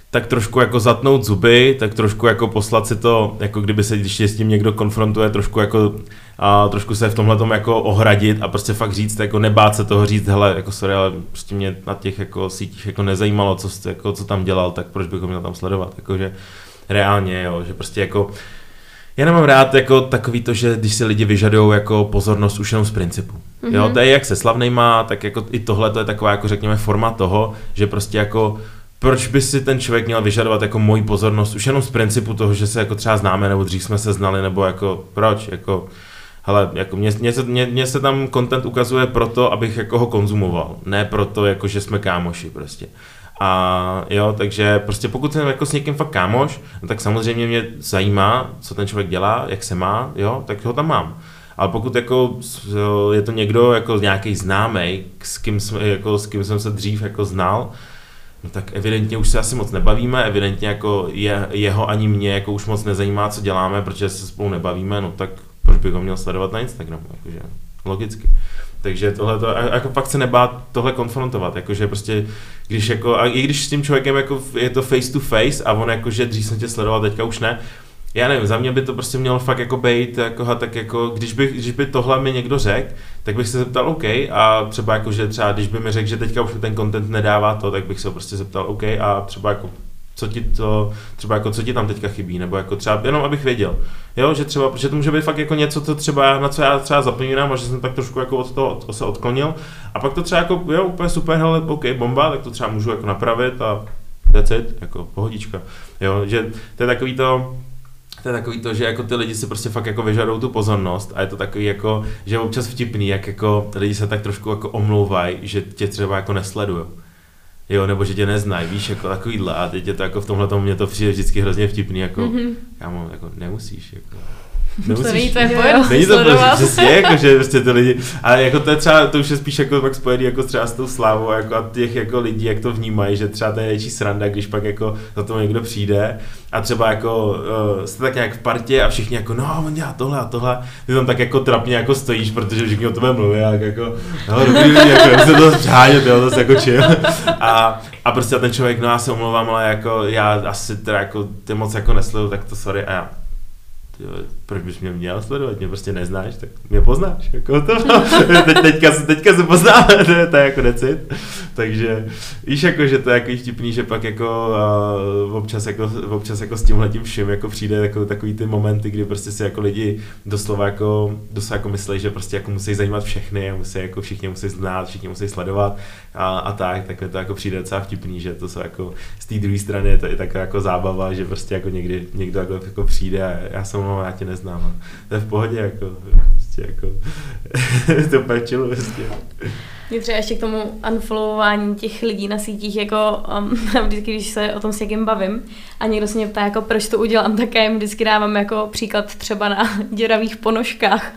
tak trošku jako zatnout zuby, tak trošku jako poslat si to, jako kdyby se, když s tím někdo konfrontuje, trošku jako a trošku se v tomhletom jako ohradit a prostě fakt říct, jako nebát se toho říct, hele, jako sorry, ale prostě mě na těch jako sítích jako nezajímalo, co tam dělal, tak proč bych ho měl tam sledovat, jakože reálně, jo, že prostě jako já nemám rád jako takový to, že když si lidi vyžadujou jako pozornost už jenom z principu. Jo, to je jak se slavnejma, tak jako i tohle to je taková jako řekněme forma toho, že prostě jako proč by si ten člověk měl vyžadovat jako moji pozornost už jenom z principu toho, že se jako třeba známe nebo dřív jsme se znali, nebo jako proč, jako hele, jako mně se tam content ukazuje proto, abych jako ho konzumoval, ne proto, jako že jsme kámoši prostě. A jo, takže prostě pokud jsem jako s někým fakt kámoš, no tak samozřejmě mě zajímá, co ten člověk dělá, jak se má, jo, tak ho tam mám. Ale pokud jako je to někdo jako nějaký známej, s kým jsem se dřív jako znal, no tak evidentně už se asi moc nebavíme, evidentně jako jeho ani mě jako už moc nezajímá, co děláme, protože se spolu nebavíme, no tak proč bych ho měl sledovat na Instagramu, jakože logicky. Takže tohleto, jako fakt se nebát tohle konfrontovat, jakože prostě, když jako, a i když s tím člověkem jako je to face to face a on jakože dřív jsem tě sledoval, teďka už ne, já nevím, za mě by to prostě mělo fakt jako být, jako, tak jako, když by tohle mi někdo řekl, tak bych se zeptal OK a třeba jako, že třeba když by mi řekl, že teďka už ten content nedává to, tak bych se prostě zeptal OK a třeba jako co ti tam teďka chybí, nebo jako třeba jenom abych věděl, jo, že třeba, protože to může být fakt jako něco, co třeba, na co já třeba zapomínám a že jsem tak trošku jako od toho se odklonil a pak to třeba jako, jo, úplně super, hele, OK, bomba, tak to třeba můžu jako napravit a that's it, jako pohodička, jo, že to je takový to, že jako ty lidi si prostě fakt jako vyžadou tu pozornost a je to takový jako, že občas vtipný, jak jako lidi se tak trošku jako omlouvají, že tě třeba jako nesledujou. Jo, nebo že tě neznají, víš, jako takovýhle a teď je to jako v tomhletom mě to přijde vždycky hrozně vtipný, jako, kámo, jako nemusíš, jako. Nemusíš, to není to přesně, jako, že prostě ty lidi, ale jako to je třeba, to už je spíš jako pak spojený jako třeba s tou slávou jako a těch jako lidí, jak to vnímají, že třeba to je největší sranda, když pak jako za to někdo přijde a třeba jako jste tak nějak v partě a všichni jako no, on dělá tohle a tohle, ty tam tak jako trapně jako stojíš, protože všichni o tebe mluví a jako no, dobrý lidi, jako se to přádět, jo, to se jako chill a prostě ten člověk, no já se omlouvám, ale jako já asi teda jako ty moc jako nesleduju, tak to sorry a já proč bys mě měl sledovat, mě prostě neznáš, tak mě poznáš, jako to, teďka se poznáme, to je jako decit, takže víš jako, že to je jako vtipný, že pak jako občas jako s tímhletím vším jako přijde jako takový ty momenty, kdy prostě si jako lidi doslova jako myslí, že prostě jako musí zajímat všechny a musí jako všichni musí znát, všichni musí sledovat a tak mi to jako přijde docela vtipný, že to jsou jako z té druhé strany je to i taková jako zábava, že prostě jako někdo jako přijde a já tě neznám. To je v pohodě, jako, prostě jako, to pečilo, prostě. Mě třeba ještě k tomu unfollowování těch lidí na sítích, jako vždycky, když se o tom s někým bavím a někdo se mě ptá, jako proč to udělám, tak já jim vždycky dávám jako příklad třeba na děravých ponožkách.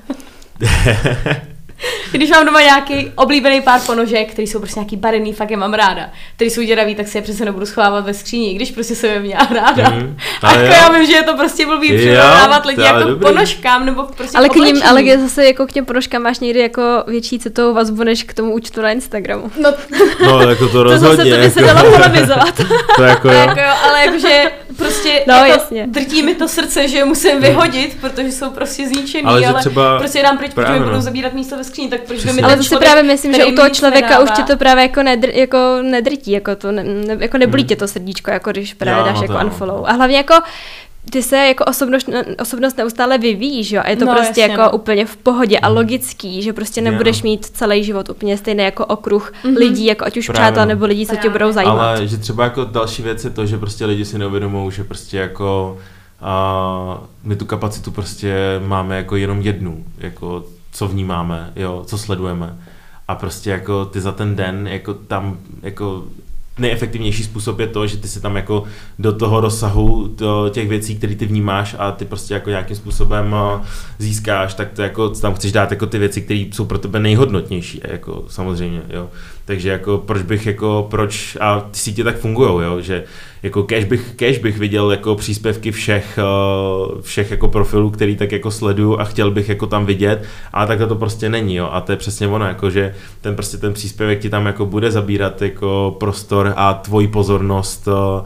Když mám doma nějaký oblíbený pár ponožek, který jsou prostě nějaký barevný, fakt je mám ráda, který jsou děravý, tak si je přece nebudu schovávat ve skříni, když prostě jsem je měla ráda. A jako já vím, že je to prostě blbý přirovnávat lidi jako k ponožkám, nebo prostě ale k ním, ale zase jako k těm ponožkám máš někdy jako větší citovou vazbu, než k tomu účtu na Instagramu. No jako to rozhodně. To zase to by se dalo polemizovat. To jako jo. Ale jakože prostě no, jako drtí mi to srdce, že je musím vyhodit, protože jsou prostě zničený, ale prostě dám pryč, protože mi budou zabírat místo ve skříni, tak proč by mi ale to si právě myslím, že u toho člověka už ti to právě jako nedrtí, jako to jako nebolí tě to srdíčko, jako když právě dáš jako unfollow. A hlavně jako ty se jako osobnost neustále vyvíjíš, jo, a je to prostě jasně, jako úplně v pohodě a logický, že prostě nebudeš mít celý život úplně stejný jako okruh lidí, jako ať už přátel nebo lidí, co tě budou zajímat. Ale že třeba jako další věc je to, že prostě lidi si neuvědomují, že prostě jako my tu kapacitu prostě máme jako jenom jednu, jako co vnímáme, jo, co sledujeme. A prostě jako ty za ten den, jako tam, jako nejefektivnější způsob je to, že ty si tam jako do toho rozsahu těch věcí, které ty vnímáš a ty prostě jako nějakým způsobem získáš, tak to jako tam chceš dát jako ty věci, které jsou pro tebe nejhodnotnější, jako samozřejmě, jo. Takže jako proč a ty sítě tak fungujou, jo, že jako cash bych viděl jako příspěvky všech jako profilů, který tak jako sleduju a chtěl bych jako tam vidět, ale takhle to prostě není, jo, a to je přesně ono, jako že ten příspěvek ti tam jako bude zabírat jako prostor a tvoji pozornost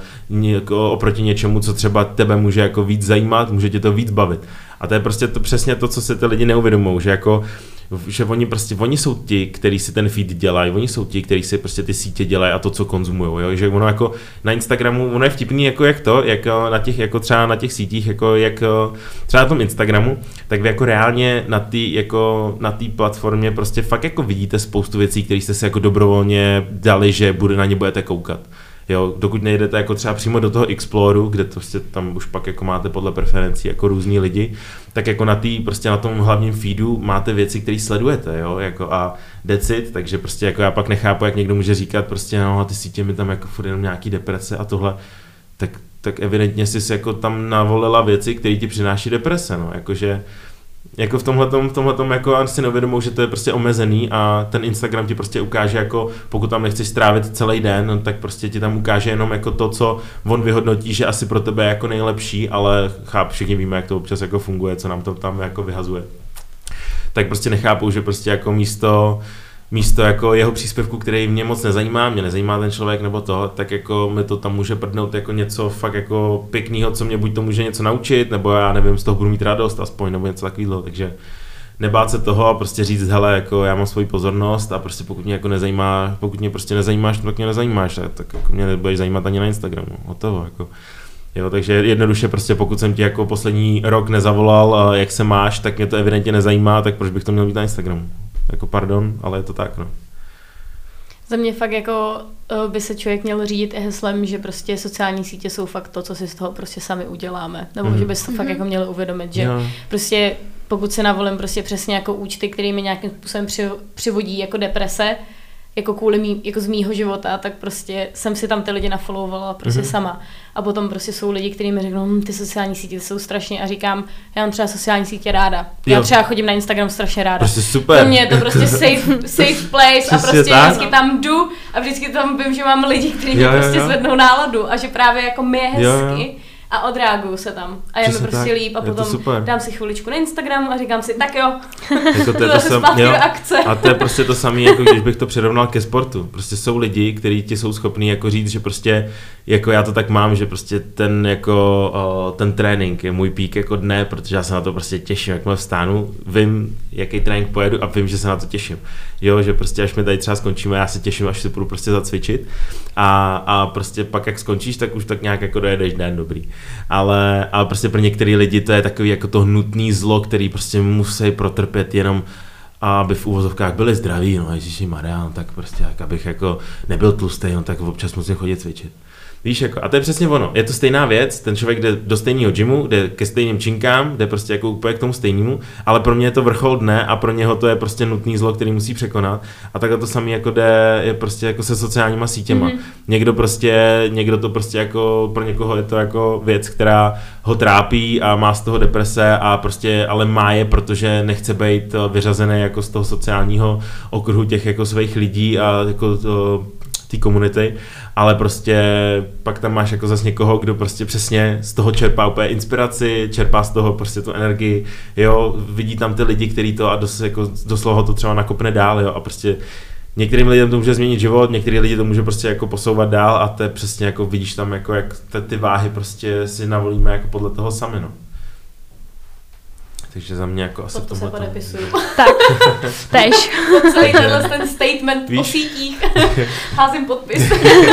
oproti něčemu, co třeba tebe může jako víc zajímat, může tě to víc bavit. A to je prostě to přesně to, co se ty lidi neuvědomují, že oni jsou ti, kteří si ten feed dělají, oni jsou ti, kteří si prostě ty sítě dělají a to, co konzumujou, že ono jako na Instagramu, ono je vtipný jako na těch, jako třeba na těch sítích, jako jak třeba na tom Instagramu, tak vy jako reálně na té platformě prostě fakt jako vidíte spoustu věcí, které jste si jako dobrovolně dali, že na ně budete koukat. Jo, dokud nejdete jako třeba přímo do toho Exploru, kde to prostě tam už pak jako máte podle preferencí jako různí lidi, tak jako prostě na tom hlavním feedu máte věci, které sledujete, jo, jako a decid, takže prostě jako já pak nechápu, jak někdo může říkat prostě no, ty sítě mi tam jako furt jenom nějaký deprese a tohle, tak evidentně jsi jako tam navolila věci, které ti přináší deprese, no, jakože jako v tomhletom jako si neuvědomou, že to je prostě omezený a ten Instagram ti prostě ukáže jako, pokud tam nechceš strávit celý den, tak prostě ti tam ukáže jenom jako to, co on vyhodnotí, že asi pro tebe je jako nejlepší, ale všichni víme, jak to občas jako funguje, co nám to tam jako vyhazuje. Tak prostě nechápou, že prostě jako místo jako jeho příspěvku, který mě moc nezajímá, mě nezajímá ten člověk nebo to, tak jako mi to tam může prdnout jako něco fakt jako pěkného, co mě buď to může něco naučit, nebo já nevím, z toho budu mít radost aspoň, nebo něco takového, takže nebát se toho a prostě říct, hele, jako já mám svoji pozornost a prostě pokud mě jako nezajímá, pokud mě prostě nezajímáš, tak mě nezajímáš, tak jako mě nebudeš zajímat ani na Instagramu, hotovo, jako. Jo, takže jednoduše prostě pokud jsem ti jako poslední rok nezavolal, jak se máš, tak mě to evidentně nezajímá, tak proč bych to měl mít na Instagramu? Jako pardon, ale je to tak, no. Za mě fakt jako by se člověk měl řídit heslem, že prostě sociální sítě jsou fakt to, co si z toho prostě sami uděláme. Nebo že by se to fakt jako měli uvědomit, že prostě pokud se navolím prostě přesně jako účty, které mi nějakým způsobem přivodí jako deprese, jako kvůli jako z mýho života, tak prostě jsem si tam ty lidi nafollowovala prostě sama. A potom prostě jsou lidi, kteří mi řeknou, ty sociální sítě jsou strašně a říkám, já mám třeba sociální sítě ráda. Já třeba chodím na Instagram strašně ráda. Prostě super. Pro mě je to prostě safe place a prostě vždycky tam jdu a vždycky tam vím, že mám lidi, kteří mi prostě zvednou náladu a že právě jako mi je hezky. A odreaguju se tam. A je mi prostě líp a potom dám si chviličku na Instagram a říkám si, tak jo, jako to je to zpátky do akce. A to je prostě to samé, jako když bych to přirovnal ke sportu. Prostě jsou lidi, kteří ti jsou schopní jako říct, že prostě, jako já to tak mám, že prostě ten trénink je můj pík jako dne, protože já se na to prostě těším, jak vstánu, vím, jaký trénink pojedu a vím, že se na to těším. Jo, že prostě až mi tady třeba skončíme, já se těším, až si půjdu prostě zacvičit a prostě pak jak skončíš, tak už tak nějak jako dojedeš den dobrý. Ale prostě pro některé lidi to je takový jako to hnutný zlo, který prostě musí protrpět jenom aby v uvozovkách byli zdraví, no ježišimarja, no, tak prostě jak abych jako nebyl tlustý, no tak občas musím chodit cvičit. Víš, jako, a to je přesně ono, je to stejná věc, ten člověk jde do stejného gymu, jde ke stejným činkám, jde prostě jako úplně k tomu stejnému, ale pro mě je to vrchol dne a pro něho to je prostě nutný zlo, který musí překonat a takhle to samé jako je prostě jako se sociálníma sítěma. Někdo to prostě jako, pro někoho je to jako věc, která ho trápí a má z toho deprese a prostě, ale má je, protože nechce být vyřazený jako z toho sociálního okruhu těch jako svých lidí a jako té komunity, ale prostě pak tam máš jako zase někoho, kdo prostě přesně z toho čerpá úplně inspiraci, čerpá z toho prostě tu energii, jo, vidí tam ty lidi, který to a doslova to třeba nakopne dál, jo, a prostě některým lidem to může změnit život, některý lidi to může prostě jako posouvat dál a to je přesně jako vidíš tam jako jak ty váhy prostě si navolíme jako podle toho sami, no. Takže za mě jako asi to se podepisuju. Tak, tež. Celý ten statement o sítích. Házím podpis.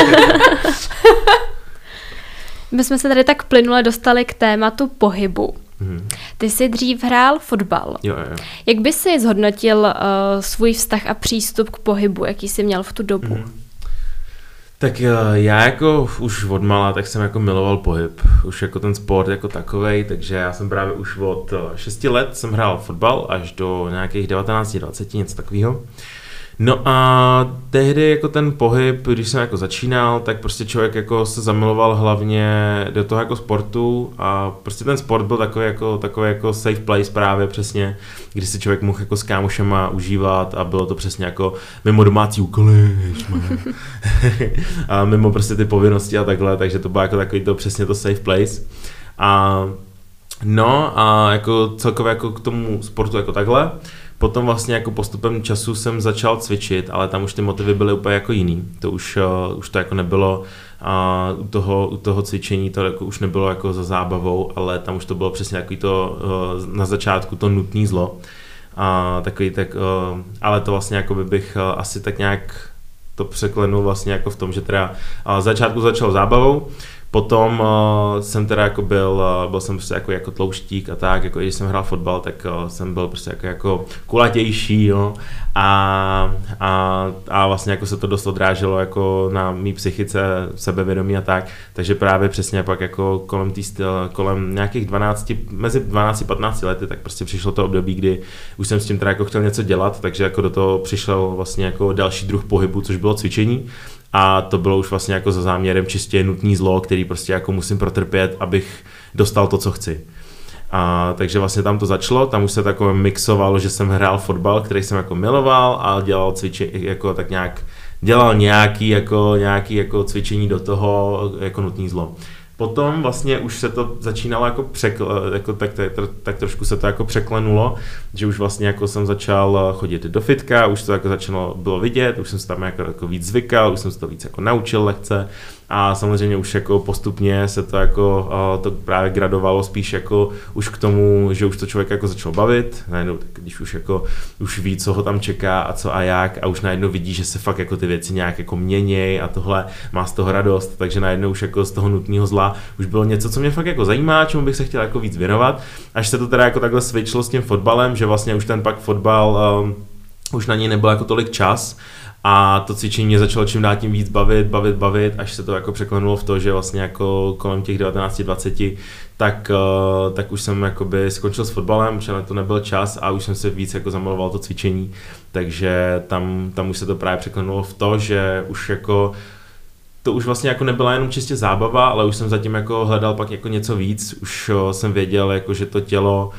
My jsme se tady tak plynule dostali k tématu pohybu. Ty jsi dřív hrál fotbal. Jo. Jak bys si zhodnotil svůj vztah a přístup k pohybu, jaký jsi měl v tu dobu? Tak já jako už od mala, tak jsem jako miloval pohyb, už jako ten sport jako takovej, takže já jsem právě už od 6 let jsem hrál fotbal až do nějakých 19-20, něco takového. No a tehdy jako ten pohyb, když jsem jako začínal, tak prostě člověk jako se zamiloval hlavně do toho jako sportu a prostě ten sport byl takový jako safe place právě přesně, kdy si člověk mohl jako s kámošema užívat a bylo to přesně jako mimo domácí úkoly, a mimo prostě ty povinnosti a takhle, takže to bylo jako takový to přesně to safe place. A no a jako celkově jako k tomu sportu jako takhle. Potom vlastně jako postupem času jsem začal cvičit, ale tam už ty motivy byly úplně jako jiný. To už to jako nebylo u toho cvičení, to jako už nebylo jako za zábavou, ale tam už to bylo přesně takový to na začátku to nutné zlo. Ale to vlastně jako bych asi tak nějak to překlenul vlastně jako v tom, že teda začátku začal zábavou, potom jsem teda jako byl jsem prostě jako tlouštík a tak, jako když jsem hrál fotbal, tak jsem byl prostě jako kulatější, jo, a vlastně jako se to dost odráželo jako na mý psychice, sebevědomí a tak, takže právě přesně pak jako kolem nějakých mezi 12 a 15 lety, tak prostě přišlo to období, kdy už jsem s tím teda jako chtěl něco dělat, takže jako do toho přišel vlastně jako další druh pohybu, což bylo cvičení. A to bylo už vlastně jako za záměrem čistě nutný zlo, který prostě jako musím protrpět, abych dostal to, co chci. Takže vlastně tam to začalo, tam už se takové mixovalo, že jsem hrál fotbal, který jsem jako miloval a dělal jako tak nějak, dělal nějaký jako cvičení do toho jako nutný zlo. Potom vlastně už se to začínalo jako tak trošku se to jako překlenulo, že už vlastně jako jsem začal chodit do fitka, už to jako bylo vidět, už jsem se tam jako víc zvykal, už jsem se to víc jako naučil lehce a samozřejmě už jako postupně se to jako to právě gradovalo spíš jako už k tomu, že už to člověk jako začal bavit, najednou tak když už jako už ví, co ho tam čeká a co a jak a už najednou vidí, že se fakt jako ty věci nějak jako měněj a tohle má z toho radost, takže najednou už jako z toho nutného zla už bylo něco, co mě fakt jako zajímá, čemu bych se chtěl jako víc věnovat, až se to teda jako takhle switchlo s tím fotbalem, že vlastně už ten pak fotbal už na něj nebyl jako tolik čas a to cvičení mě začalo čím dál tím víc bavit, až se to jako překlenulo v to, že vlastně jako kolem těch 19-20 tak už jsem jakoby skončil s fotbalem, že na to nebyl čas a už jsem se víc jako zamiloval to cvičení, takže tam už se to právě překlenulo v to, že už jako to už vlastně jako nebyla jenom čistě zábava, ale už jsem zatím jako hledal pak jako něco víc, už jsem věděl jako, že to tělo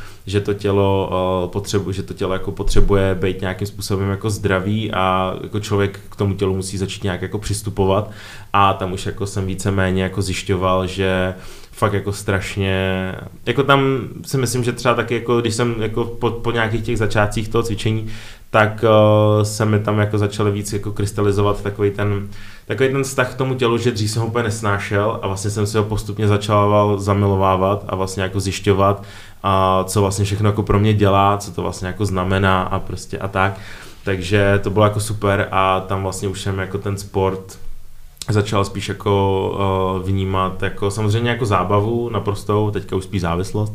jako potřebuje být nějakým způsobem jako zdravý a jako člověk k tomu tělu musí začít nějak jako přistupovat a tam už jako jsem víceméně jako zjišťoval, že fakt jako strašně, jako tam si myslím, že třeba taky jako když jsem jako po nějakých těch začátcích toho cvičení, tak se mi tam jako začaly víc jako krystalizovat takový ten vztah k tomu tělu, že dřív jsem ho úplně nesnášel a vlastně jsem se ho postupně začal zamilovávat a vlastně jako zjišťovat, a co vlastně všechno jako pro mě dělá, co to vlastně jako znamená a prostě a tak. Takže to bylo jako super a tam vlastně už jsem jako ten sport začal spíš jako vnímat jako samozřejmě jako zábavu naprostou, teďka už spíš závislost,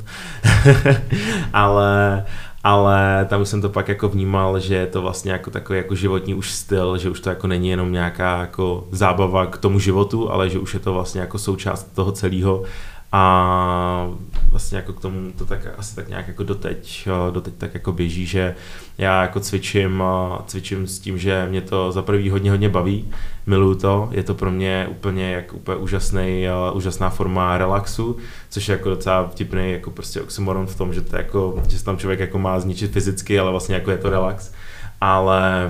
ale tam už jsem to pak jako vnímal, že je to vlastně jako takový jako životní už styl, že už to jako není jenom nějaká jako zábava k tomu životu, ale že už je to vlastně jako součást toho celého a vlastně jako k tomu to tak asi tak nějak jako doteď tak jako běží, že já jako cvičím s tím, že mě to za prvý hodně baví, miluju to, je to pro mě úplně úžasná forma relaxu, což je jako docela vtipný jako prostě oxymoron v tom, že to jako, že se tam člověk jako má zničit fyzicky, ale vlastně jako je to relax, ale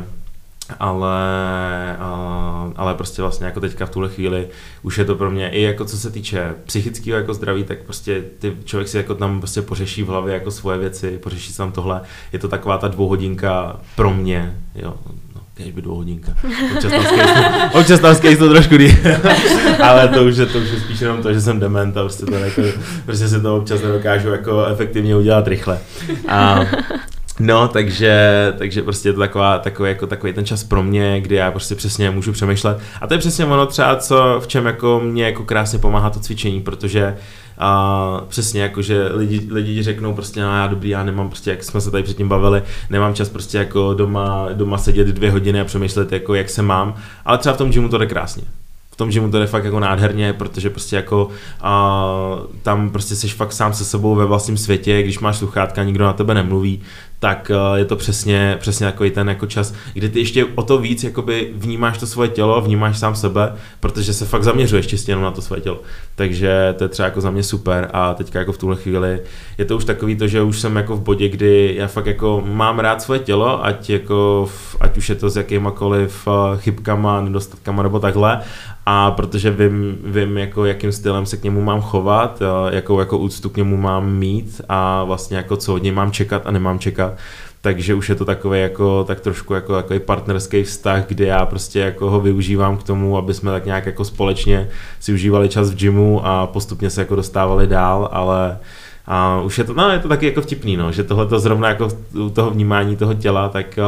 prostě vlastně jako teďka v tuhle chvíli už je to pro mě i jako co se týče psychického jako zdraví, tak prostě člověk si jako tam prostě pořeší v hlavě jako svoje věci, pořeší si tam tohle, je to taková ta 2 hodinka pro mě, jo, no, kežby 2 hodinka, občas tam skejsnu trošku ale to už je spíš jenom to, že jsem dement a prostě to jako, prostě si to občas nedokážu jako efektivně udělat rychle. No, takže prostě je to takový ten čas pro mě, kdy já prostě přesně můžu přemýšlet. A to je přesně ono třeba, v čem jako mě jako krásně pomáhá to cvičení, protože přesně jako, že lidi řeknou prostě, no já nemám prostě, jak jsme se tady předtím bavili, nemám čas prostě jako doma sedět 2 hodiny a přemýšlet jako, jak se mám, ale třeba v tom gymu to jde krásně. V tom gymu to jde fakt jako nádherně, protože prostě jako tam prostě jsi fakt sám se sebou ve vlastním světě, když máš sluchátka, nikdo na tebe nemluví, tak je to přesně takový ten jako čas, kdy ty ještě o to víc jakoby vnímáš to svoje tělo, vnímáš sám sebe, protože se fakt zaměřuješ čistě jenom na to svoje tělo. Takže to je třeba jako za mě super a teďka jako v tuhle chvíli je to už takový to, že už jsem jako v bodě, kdy já fakt jako mám rád svoje tělo, ať už je to s jakýmakoliv chybkama, nedostatkama nebo takhle, a protože vím jako jakým stylem se k němu mám chovat, jakou jako úctu k němu mám mít a vlastně jako co od něj mám čekat a nemám čekat, takže už je to takový jako, tak trošku jako takový partnerský vztah, kde já prostě jako ho využívám k tomu, aby jsme tak nějak jako společně si užívali čas v gymu a postupně se jako dostávali dál, ale a už je to, no je to taky jako vtipný, no, že tohle to zrovna jako u toho vnímání toho těla, tak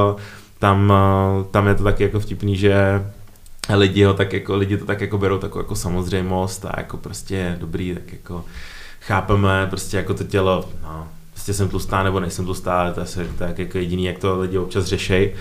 tam je to taky jako vtipný, že lidi to tak jako berou takovou jako samozřejmost a jako prostě dobrý, tak jako chápeme prostě jako to tělo, no, prostě jsem tlustá nebo nejsem tlustá, to je asi tak jako jediný, jak to lidi občas řešej,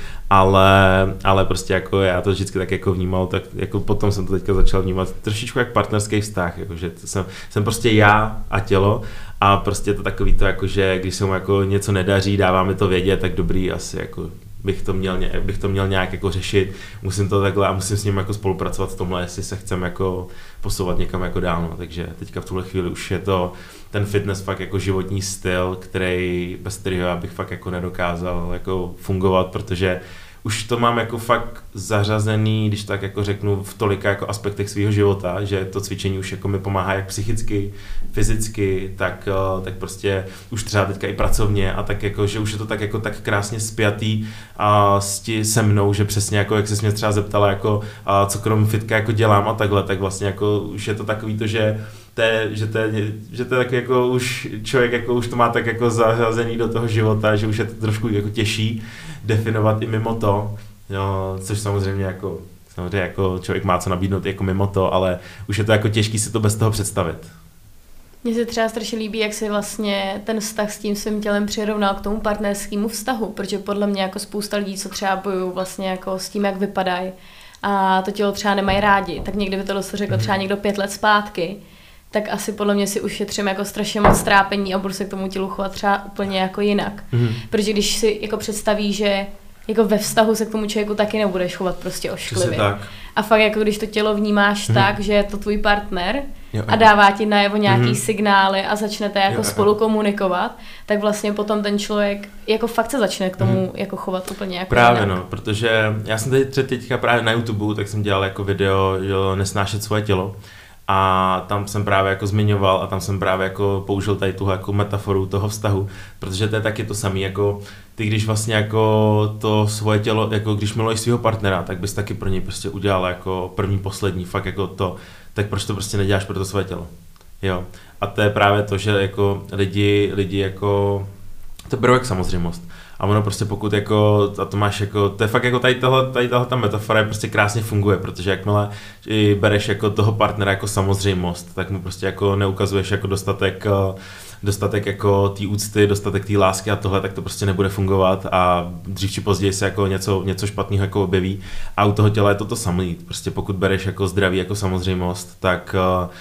ale prostě jako já to vždycky tak jako vnímal, tak jako potom jsem to teďka začal vnímat trošičku jak partnerský vztah, jako že jsem prostě já a tělo a prostě to takový to jako, že když se mu jako něco nedaří, dává mi to vědět, tak dobrý, asi jako bych to měl nějak jako řešit, musím to takhle a musím s ním jako spolupracovat v tomhle, jestli se chcem jako posouvat někam jako dál, no. Takže teďka v tuhle chvíli už je to ten fitness fakt jako životní styl, bez kterého já bych fakt jako nedokázal jako fungovat, protože už to mám jako fakt zařazený, když tak jako řeknu, v tolika jako aspektech svého života, že to cvičení už jako mi pomáhá jak psychicky, fyzicky, tak prostě už třeba teďka i pracovně a tak jako, že už je to tak jako tak krásně spjatý a se mnou, že přesně jako, jak jsi mě třeba zeptala, jako co krom fitka jako dělám a takhle, tak vlastně jako už je to takový to, že to je tak jako už člověk jako už to má tak jako zařazený do toho života, že už je to trošku jako těžší definovat i mimo to, jo, což samozřejmě jako člověk má co nabídnout jako mimo to, ale už je to jako těžký si to bez toho představit. Mně se třeba strašně líbí, jak si vlastně ten vztah s tím svým tělem přirovnal k tomu partnerskému vztahu, protože podle mě jako spousta lidí, co třeba bojují vlastně jako s tím, jak vypadají a to tělo třeba nemají rádi, tak někdy by to řekl třeba někdo 5 let zpátky, tak asi podle mě si ušetřím jako strašně moc trápení a budu se k tomu tělu chovat třeba úplně jako jinak. Protože když si jako představí, že jako ve vztahu se k tomu člověku taky nebudeš chovat prostě ošklivě. A fakt jako když to tělo vnímáš tak, že je to tvůj partner a dává ti najevo nějaký signály a začnete jako spolu komunikovat, tak vlastně potom ten člověk jako fakt se začne k tomu jako chovat úplně jako právě jinak. No, protože já jsem teďka právě na YouTube, tak jsem dělal jako video, že nesnášet svoje tělo. A tam jsem právě jako zmiňoval a tam jsem právě jako použil tady tuhle jako metaforu toho vztahu, protože to je taky to samé, jako ty když vlastně jako to svoje tělo, jako když miluješ svého partnera, tak bys taky pro něj prostě udělal jako první, poslední, fakt jako to, tak proč to prostě neděláš pro to svoje tělo, jo. A to je právě to, že jako lidi jako to berou jak samozřejmost. A ono prostě pokud jako, a to máš jako, to je fakt jako tady ta metafora prostě krásně funguje, protože jakmile bereš jako toho partnera jako samozřejmost, tak mu prostě jako neukazuješ jako dostatek jako té úcty, dostatek té lásky a tohle, tak to prostě nebude fungovat a dřív či později se jako něco špatného jako objeví a u toho těla je to samé. Prostě pokud bereš jako zdraví jako samozřejmost, tak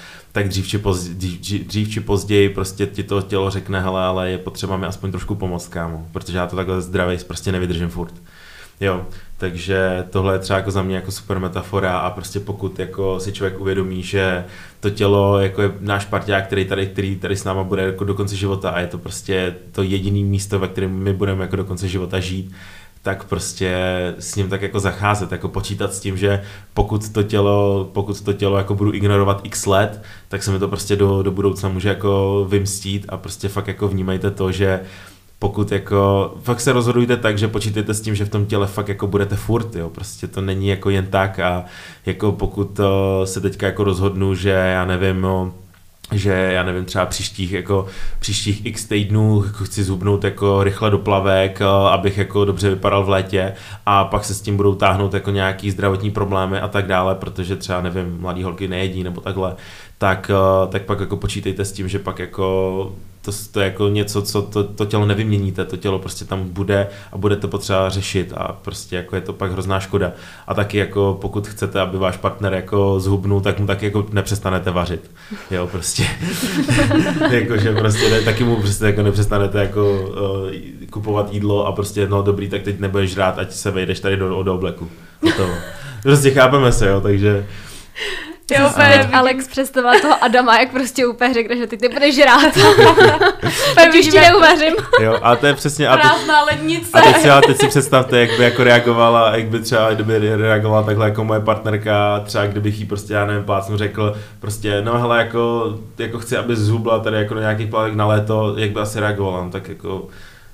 dřív či později prostě ti to tělo řekne, hele, ale je potřeba mi aspoň trošku pomoct, kámo, protože já to takhle zdravý prostě nevydržím furt. Jo, takže tohle je třeba jako za mě jako super metafora a prostě pokud jako si člověk uvědomí, že to tělo jako je náš parťák, který tady s náma bude jako do konce života a je to prostě to jediné místo, ve kterém my budeme jako do konce života žít, tak prostě s ním tak jako zacházet, jako počítat s tím, že pokud to tělo jako budu ignorovat x let, tak se mi to prostě do budoucna může jako vymstít a prostě fakt jako vnímejte to, že pokud jako, fakt se rozhodujte tak, že počítejte s tím, že v tom těle fakt jako budete furt, jo, prostě to není jako jen tak a jako pokud se teďka jako rozhodnu, že já nevím, třeba příštích x týdnů jako chci zhubnout jako rychle do plavek, abych jako dobře vypadal v létě a pak se s tím budou táhnout jako nějaký zdravotní problémy a tak dále, protože třeba nevím, mladý holky nejedí nebo takhle, tak pak jako počítejte s tím, že pak jako to je jako něco, co to tělo nevyměníte, to tělo prostě tam bude a budete potřeba řešit a prostě jako je to pak hrozná škoda. A taky jako pokud chcete, aby váš partner jako zhubnul, tak mu taky jako nepřestanete vařit. Jo, prostě. Jakože prostě taky mu prostě jako nepřestanete jako kupovat jídlo a prostě no dobrý, tak teď nebudeš žrát, ať se vejdeš tady do obleku. Hotovo. Prostě chápeme se, jo, takže Jo, teď Alex představila toho Adama, jak prostě úplně řekne, že ty budeš žrát. Teď už ti neuvařím. Jo, a to je přesně. Prázdná lednice. A teď si představte, jak by jako reagovala, kdyby reagovala takhle jako moje partnerka, třeba kdybych jí prostě, já nevím, plácnu řekl, prostě, no hele, jako chci, aby zhubla tady jako do nějakých plavek na léto, jak by asi reagovala, no, tak jako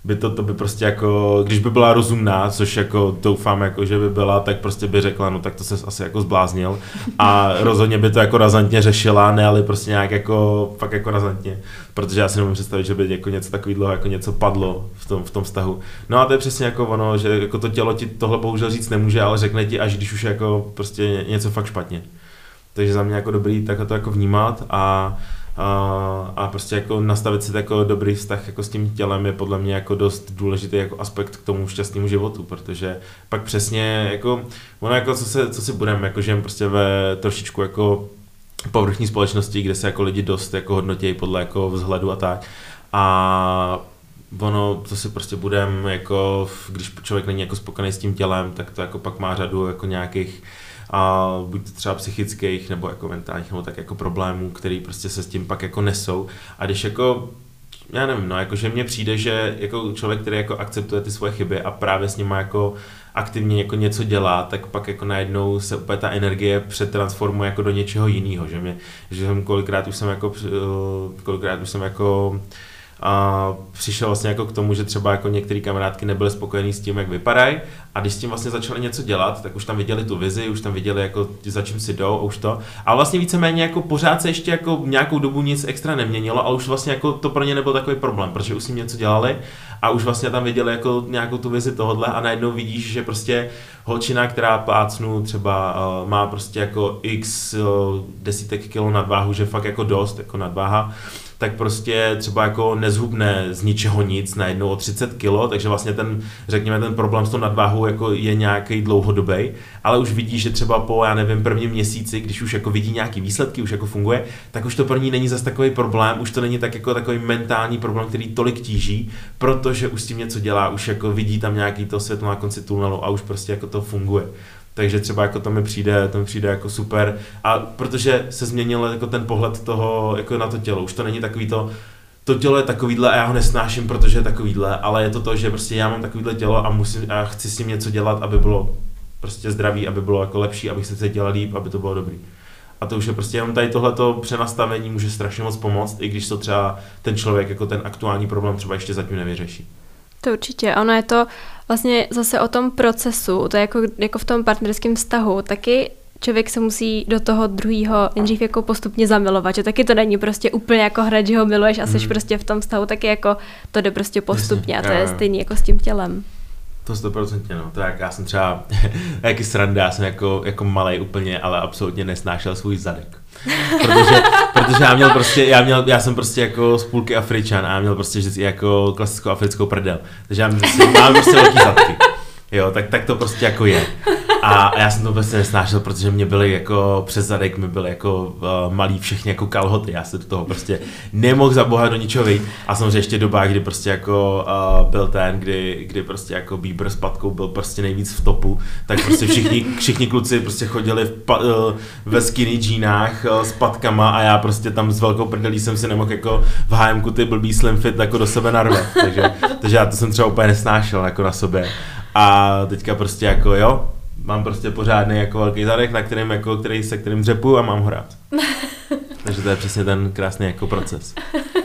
to by prostě jako, když by byla rozumná, což jako doufám, jako, že by byla, tak prostě by řekla, no tak to ses asi jako zbláznil a rozhodně by to jako razantně řešila, ne, ale prostě nějak jako, fakt jako razantně, protože já si nemůžu představit, že by jako něco takového, jako něco padlo v tom vztahu. No a to je přesně jako ono, že jako to tělo ti tohle bohužel říct nemůže, ale řekne ti až když už jako prostě něco fakt špatně. Takže za mě jako dobrý takhle to jako vnímat a prostě jako nastavit si jako dobrý vztah jako s tím tělem je podle mě jako dost důležitý jako aspekt k tomu šťastnému životu, protože pak přesně jako ono jako co si budeme, jako žijeme prostě ve trošičku jako povrchní společnosti, kde se jako lidi dost jako hodnotějí podle jako vzhledu a tak a ono, co si prostě budeme jako, když člověk není jako spokojený s tím tělem, tak to jako pak má řadu jako nějakých a buď třeba psychických nebo jako mentálních nebo tak jako problémů, který prostě se s tím pak jako nesou a když jako já nevím, no jakože mně přijde, že jako člověk, který jako akceptuje ty svoje chyby a právě s nima jako aktivně jako něco dělá, tak pak jako najednou se úplně ta energie přetransformuje jako do něčeho jiného, že kolikrát už jsem jako a přišel vlastně jako k tomu, že třeba jako některé kamarádky nebyly spokojený s tím, jak vypadají a když s tím vlastně začali něco dělat, tak už tam viděli tu vizi, už tam viděli jako za čím si jdou a už to. A vlastně víceméně jako pořád se ještě jako nějakou dobu nic extra neměnilo, ale už vlastně jako to pro ně nebyl takový problém, protože už s ním něco dělali a už vlastně tam viděli jako nějakou tu vizi tohodle a najednou vidíš, že prostě holčina, která plácnu třeba má prostě jako x desítek kilo nadváhu, že fakt jako dost jako nadváha, tak prostě třeba jako nezhubne z ničeho nic najednou o 30 kilo, takže vlastně řekněme ten problém s tou nadváhou jako je nějaký dlouhodobý, ale už vidí, že třeba po, já nevím, prvním měsíci, když už jako vidí nějaký výsledky, už jako funguje, tak už to pro ní není zas takový problém, už to není tak jako takový mentální problém, který tolik tíží, protože už s tím něco dělá, už jako vidí tam nějaký to světlo na konci tunelu a už prostě jako to funguje. Takže třeba jako to mi přijde jako super a protože se změnil jako ten pohled toho jako na to tělo, už to není takový to tělo je takovýhle a já ho nesnáším, protože je takovýhle, ale je to, že prostě já mám takovýhle tělo a chci s tím něco dělat, aby bylo prostě zdravý, aby bylo jako lepší, abych se cítil líp, aby to bylo dobrý. A to už je prostě jenom tady tohleto přenastavení může strašně moc pomoct, i když to třeba ten člověk jako ten aktuální problém třeba ještě zatím nevyřeší. To určitě, ono je to vlastně zase o tom procesu, to je jako v tom partnerském vztahu, taky člověk se musí do toho druhého nejdřív jako postupně zamilovat, že taky to není prostě úplně jako hrát, že ho miluješ a jsi prostě v tom vztahu, taky jako to jde prostě postupně a to je stejný jako s tím tělem. To 100%, no. To jak já jsem třeba, jaký sranda, já jsem jako malej úplně, ale absolutně nesnášel svůj zadek. Protože já jsem prostě jako z půlky Afričan a já měl prostě vždycky jako klasickou africkou prdel. Takže já mám prostě velký zadky. Jo, tak to prostě jako je. A já jsem to prostě nesnášel, protože mě byly jako přes zadek, mi byly jako malý všechny jako kalhoty. Já se do toho prostě nemohl za boha do ničeho vyjít. A samozřejmě ještě doba, kdy prostě jako byl kdy prostě jako Bieber s patkou byl prostě nejvíc v topu, tak prostě všichni kluci prostě chodili ve skinny džínách s patkama a já prostě tam s velkou prdelí jsem si nemohl jako v HMku ty blbý slim fit jako do sebe narvat. Takže já to jsem třeba úplně nesnášel jako na sobě. A teďka prostě jako jo, mám prostě pořádný jako velký zadek, se kterým dřepu a mám ho rád. Takže to je přesně ten krásný jako proces.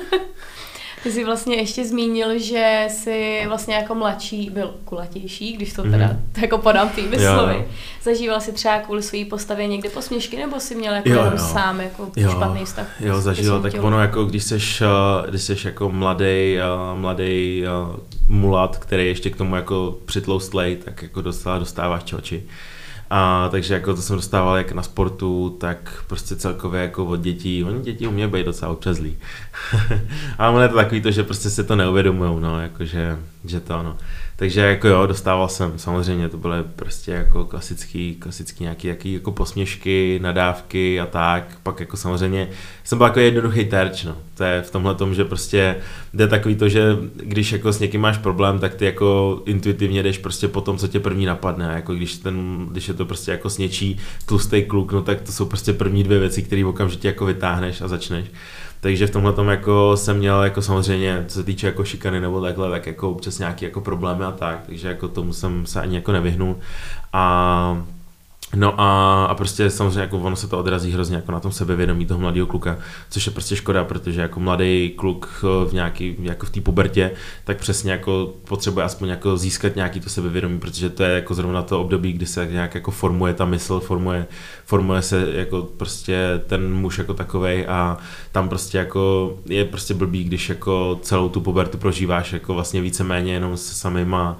Ty jsi vlastně ještě zmínil, že jsi vlastně jako mladší byl kulatější, když to teda jako podám tými slovy. Zažíval jsi třeba kvůli své postavě někdy posměšky, nebo jsi měl jako sám jako špatný vztah? Jo, zažil, tak ono jako když seš jako mladý mulat, který ještě k tomu jako přitloustlej, tak jako dostáváš čoči. A takže jako to jsem dostával jak na sportu, tak prostě celkově jako od dětí. Oni děti umějí být docela občezlí. Ale ono je to takový to, že prostě se to neuvědomujou, no, jakože, že to ano. Takže jako jo, dostával jsem, samozřejmě to byly prostě jako klasický nějaký jako posměšky, nadávky a tak. Pak jako samozřejmě jsem byl jako jednoduchý terč, no. To je v tomhle tom, že prostě jde takový to, že když jako s někým máš problém, tak ty jako intuitivně jdeš prostě po tom, co tě první napadne. A jako když je to prostě jako s něčí tlustý kluk, no tak to jsou prostě první dvě věci, které okamžitě jako vytáhneš a začneš. Takže v tomhle tom jako jsem měl jako samozřejmě, co se týče jako šikany nebo takhle, tak jako občas nějaký jako problémy a tak, takže jako tomu jsem se ani jako nevyhnul. A No a prostě samozřejmě jako ono se to odrazí hrozně jako na tom sebevědomí toho mladého kluka, což je prostě škoda, protože jako mladý kluk v nějaký, jako v té pubertě, tak přesně jako potřebuje aspoň jako získat nějaký to sebevědomí, protože to je jako zrovna to období, kdy se nějak jako formuje ta mysl, formuje se jako prostě ten muž jako takovej a tam prostě jako je prostě blbý, když jako celou tu pubertu prožíváš jako vlastně víceméně jenom se samýma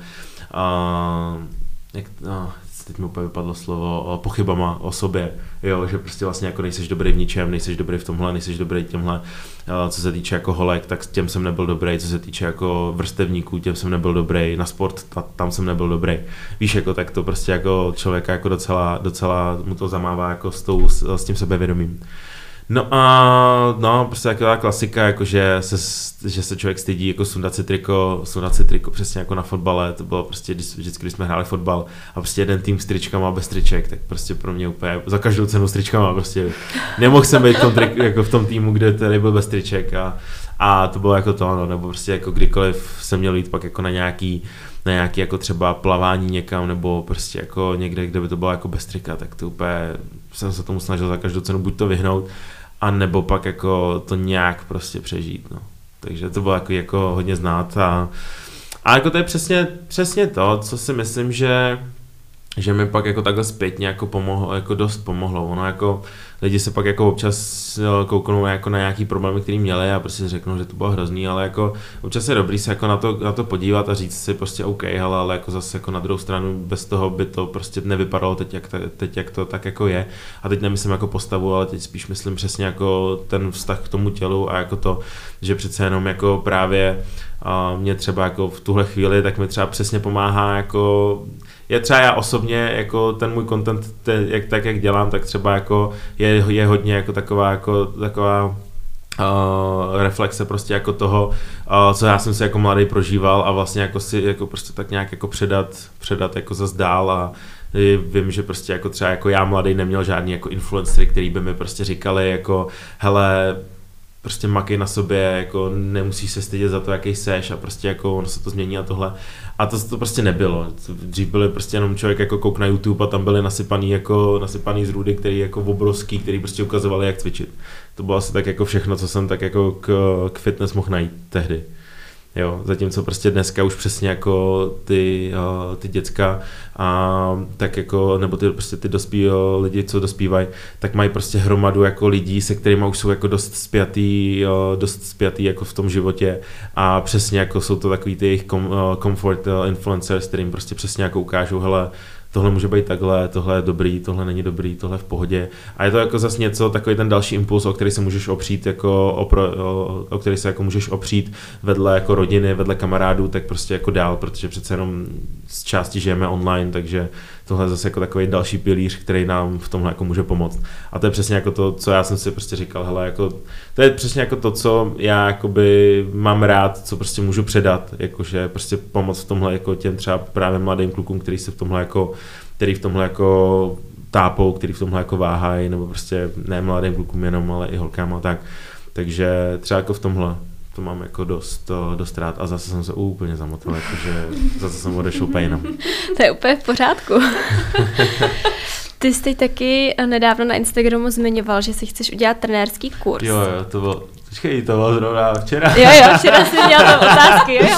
teď mi úplně vypadlo slovo, pochybama o sobě, jo, že prostě vlastně jako nejseš dobrý v ničem, nejseš dobrý v tomhle, nejseš dobrý těmhle, co se týče jako holek, tak těm jsem nebyl dobrý, co se týče jako vrstevníků, těm jsem nebyl dobrý, na sport, tam jsem nebyl dobrý. Víš, jako tak to prostě jako člověka jako docela mu to zamává jako s tím sebevědomím. No a prostě taková klasika, jako že se člověk stydí jako sundat si triko přesně jako na fotbale, to bylo prostě vždycky, když jsme hráli fotbal a prostě jeden tým s tričkama bez triček, tak prostě pro mě úplně za každou cenu s tričkama, prostě nemohl jsem být jako v tom týmu, kde tady byl bez triček a to bylo jako to, no, nebo prostě jako kdykoliv jsem měl jít pak jako na nějaký jako třeba plavání někam, nebo prostě jako někde, kde by to bylo jako bez trika, tak to úplně jsem se tomu snažil za každou cenu buď to vyhnout, a nebo pak jako to nějak prostě přežít, no. Takže to bylo jako hodně znát a jako to je přesně to, co si myslím, že mi pak jako takhle zpětně jako pomohlo, jako dost pomohlo. Ono jako lidi se pak jako občas kouknou jako na nějaký problémy, který měli a prostě řeknou, že to bylo hrozný, ale jako občas je dobrý se jako na to podívat a říct si prostě OK, ale jako zase jako na druhou stranu bez toho by to prostě nevypadalo teď jak to tak jako je. A teď nemyslím jako postavu, ale teď spíš myslím přesně jako ten vztah k tomu tělu a jako to, že přece jenom jako právě mě třeba jako v tuhle chvíli, tak mi třeba přesně pomáhá jako je třeba já osobně jako ten můj content, jak dělám, tak třeba jako je hodně jako taková reflexe prostě jako toho, co já jsem si jako mladý prožíval a vlastně jako si jako prostě tak nějak jako předat jako zas dál a vím, že prostě jako třeba jako já mladý neměl žádný jako influencery, který by mi prostě říkali jako hele, prostě makej na sobě, jako nemusíš se stydět za to, jaký seš a prostě jako ono se to změní a tohle. A to prostě nebylo. Dřív byly prostě jenom člověk jako kouk na YouTube a tam byly nasypaný zrůdy, který jako obrovský, který prostě ukazovali, jak cvičit. To bylo asi tak jako všechno, co jsem tak jako k fitness mohl najít tehdy. Jo, zatímco prostě dneska už přesně jako ty děcka a tak jako, nebo ty dospí lidi, co dospívají, tak mají prostě hromadu jako lidí, se kterými už jsou jako dost spjatý jako v tom životě a přesně jako jsou to takový ty jejich comfort influencers, kterým prostě přesně jako ukážou, hele, tohle může být takhle, tohle je dobrý, tohle není dobrý, tohle je v pohodě. A je to jako zase něco, takový ten další impuls, o který se můžeš opřít, jako o který se jako můžeš opřít vedle jako rodiny, vedle kamarádů, tak prostě jako dál, protože přece jenom z části žijeme online, takže tohle je zase jako takový další pilíř, který nám v tomhle jako může pomoct. A to je přesně jako to, co já jsem si prostě říkal, hele, jako to je přesně jako to, co já jakoby mám rád, co prostě můžu předat, jakože prostě pomoct v tomhle jako těm třeba právě mladým klukům, který v tomhle jako tápou, který v tomhle jako váhají, nebo prostě ne mladým klukům jenom, ale i holkám a tak. Takže třeba jako v tomhle to mám jako dost rád a zase jsem se úplně zamotal, jakože zase jsem odešel pejnem. To je úplně v pořádku. Ty jsi taky nedávno na Instagramu zmiňoval, že si chceš udělat trenérský kurz. Jo, to bylo zrovna včera. Jo, včera jsi měl tam otázky, jo.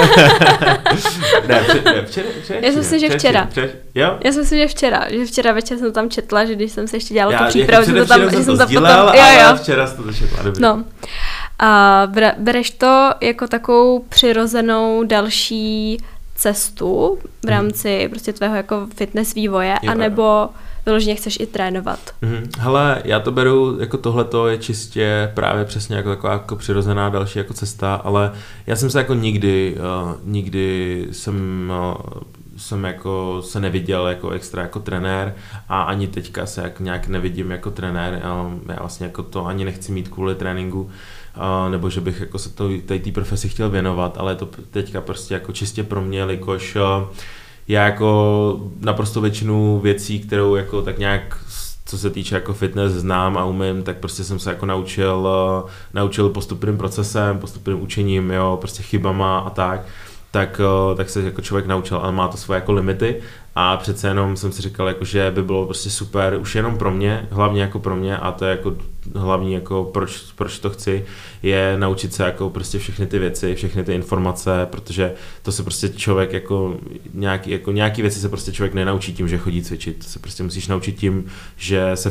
Včera. Já si myslím, že včera. Jo? Já si myslím, že včera večer jsem tam četla, že když jsem se ještě dělala tu přípravu, že jsem to potom... Jo. Včera jsi to četla, dobře. No. A bereš to jako takovou přirozenou další cestu v rámci prostě tvého jako fitness vývoje, anebo vyloženě chceš i trénovat? Hele, já to beru jako tohleto je čistě právě přesně jako taková jako přirozená další jako cesta, ale já jsem se jako nikdy jsem jako se neviděl jako extra jako trenér a ani teďka se jak nějak nevidím jako trenér, já vlastně jako to ani nechci mít kvůli tréninku, nebo že bych jako se té profesi chtěl věnovat, ale je to teďka prostě jako čistě pro mě, jelikož já jako naprosto většinu věcí, kterou jako tak nějak co se týče jako fitness znám a umím, tak prostě jsem se jako naučil postupným procesem, postupným učením, jo, prostě chybama a tak se jako člověk naučil, ale má to svoje jako limity a přece jenom jsem si říkal, jako, že by bylo prostě super, už jenom pro mě, hlavně jako pro mě, a to je jako hlavní, jako proč to chci, je naučit se jako prostě všechny ty věci, všechny ty informace, protože to se prostě člověk jako nějaký věci se prostě člověk nenaučí tím, že chodí cvičit, to se prostě musíš naučit tím, že se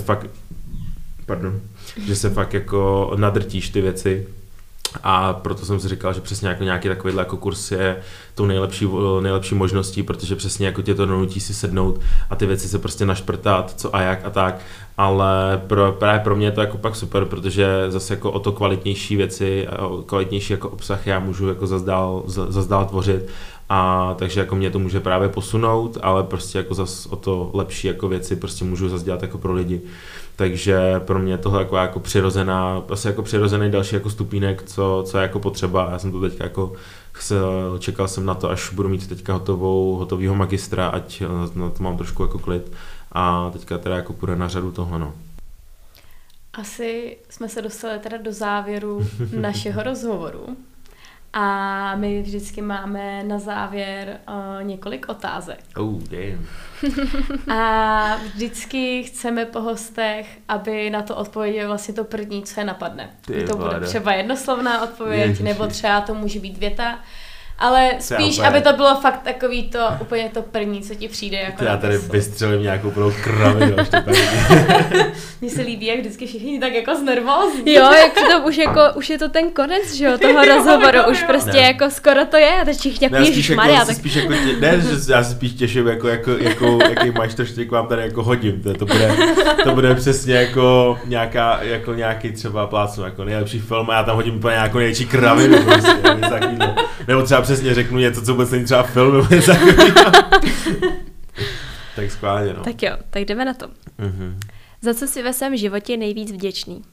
fakt jako nadrtíš ty věci. A proto jsem si říkal, že přesně jako nějaký takovýhle jako kurz je tou nejlepší možností, protože přesně jako tě to donutí si sednout a ty věci se prostě našprtat, co a jak a tak, ale právě pro mě je to jako pak super, protože zase jako o to kvalitnější věci, o kvalitnější jako obsah já můžu jako zazdál tvořit, a takže jako mě to může právě posunout, ale prostě jako zase o to lepší jako věci prostě můžu zase dělat jako pro lidi. Takže pro mě tohle jako přirozený další jako stupínek, co je jako potřeba. Já jsem to teďka jako čekal jsem na to, až budu mít teďka hotovýho magistra, ať na to mám trošku jako klid, a teďka teda jako půjde na řadu tohle, no. Asi jsme se dostali teda do závěru našeho rozhovoru. A my vždycky máme na závěr několik otázek. Oh, damn. A vždycky chceme po hostech, aby na to odpověděl vlastně to první, co je napadne. To bude třeba jednoslovná odpověď, nebo třeba to může být věta. Ale spíš, aby to bylo fakt takový to, úplně to první, co ti přijde. Jako já tady vystřelím nějakou plnou kravinu. Mně se líbí, jak vždycky všichni tak jako znervózní. Jo, jak to už je to ten konec, že jo, toho rozhovoru, už prostě jako skoro to je, a teď všichni jako ježišmarja. Já si spíš těším, jaký majstrštyk vám tady jako hodím. To bude přesně jako nějaký třeba plácnu, jako nejlepší film, a já tam hodím úplně nějakou největší kravinu. Prostě, nebo třeba přesně řeknu něco, co vůbec není třeba film, nebo něco takového. Tak skválně, no. Tak jo, tak jdeme na to. Mm-hmm. Za co jsi ve svém životě nejvíc vděčný?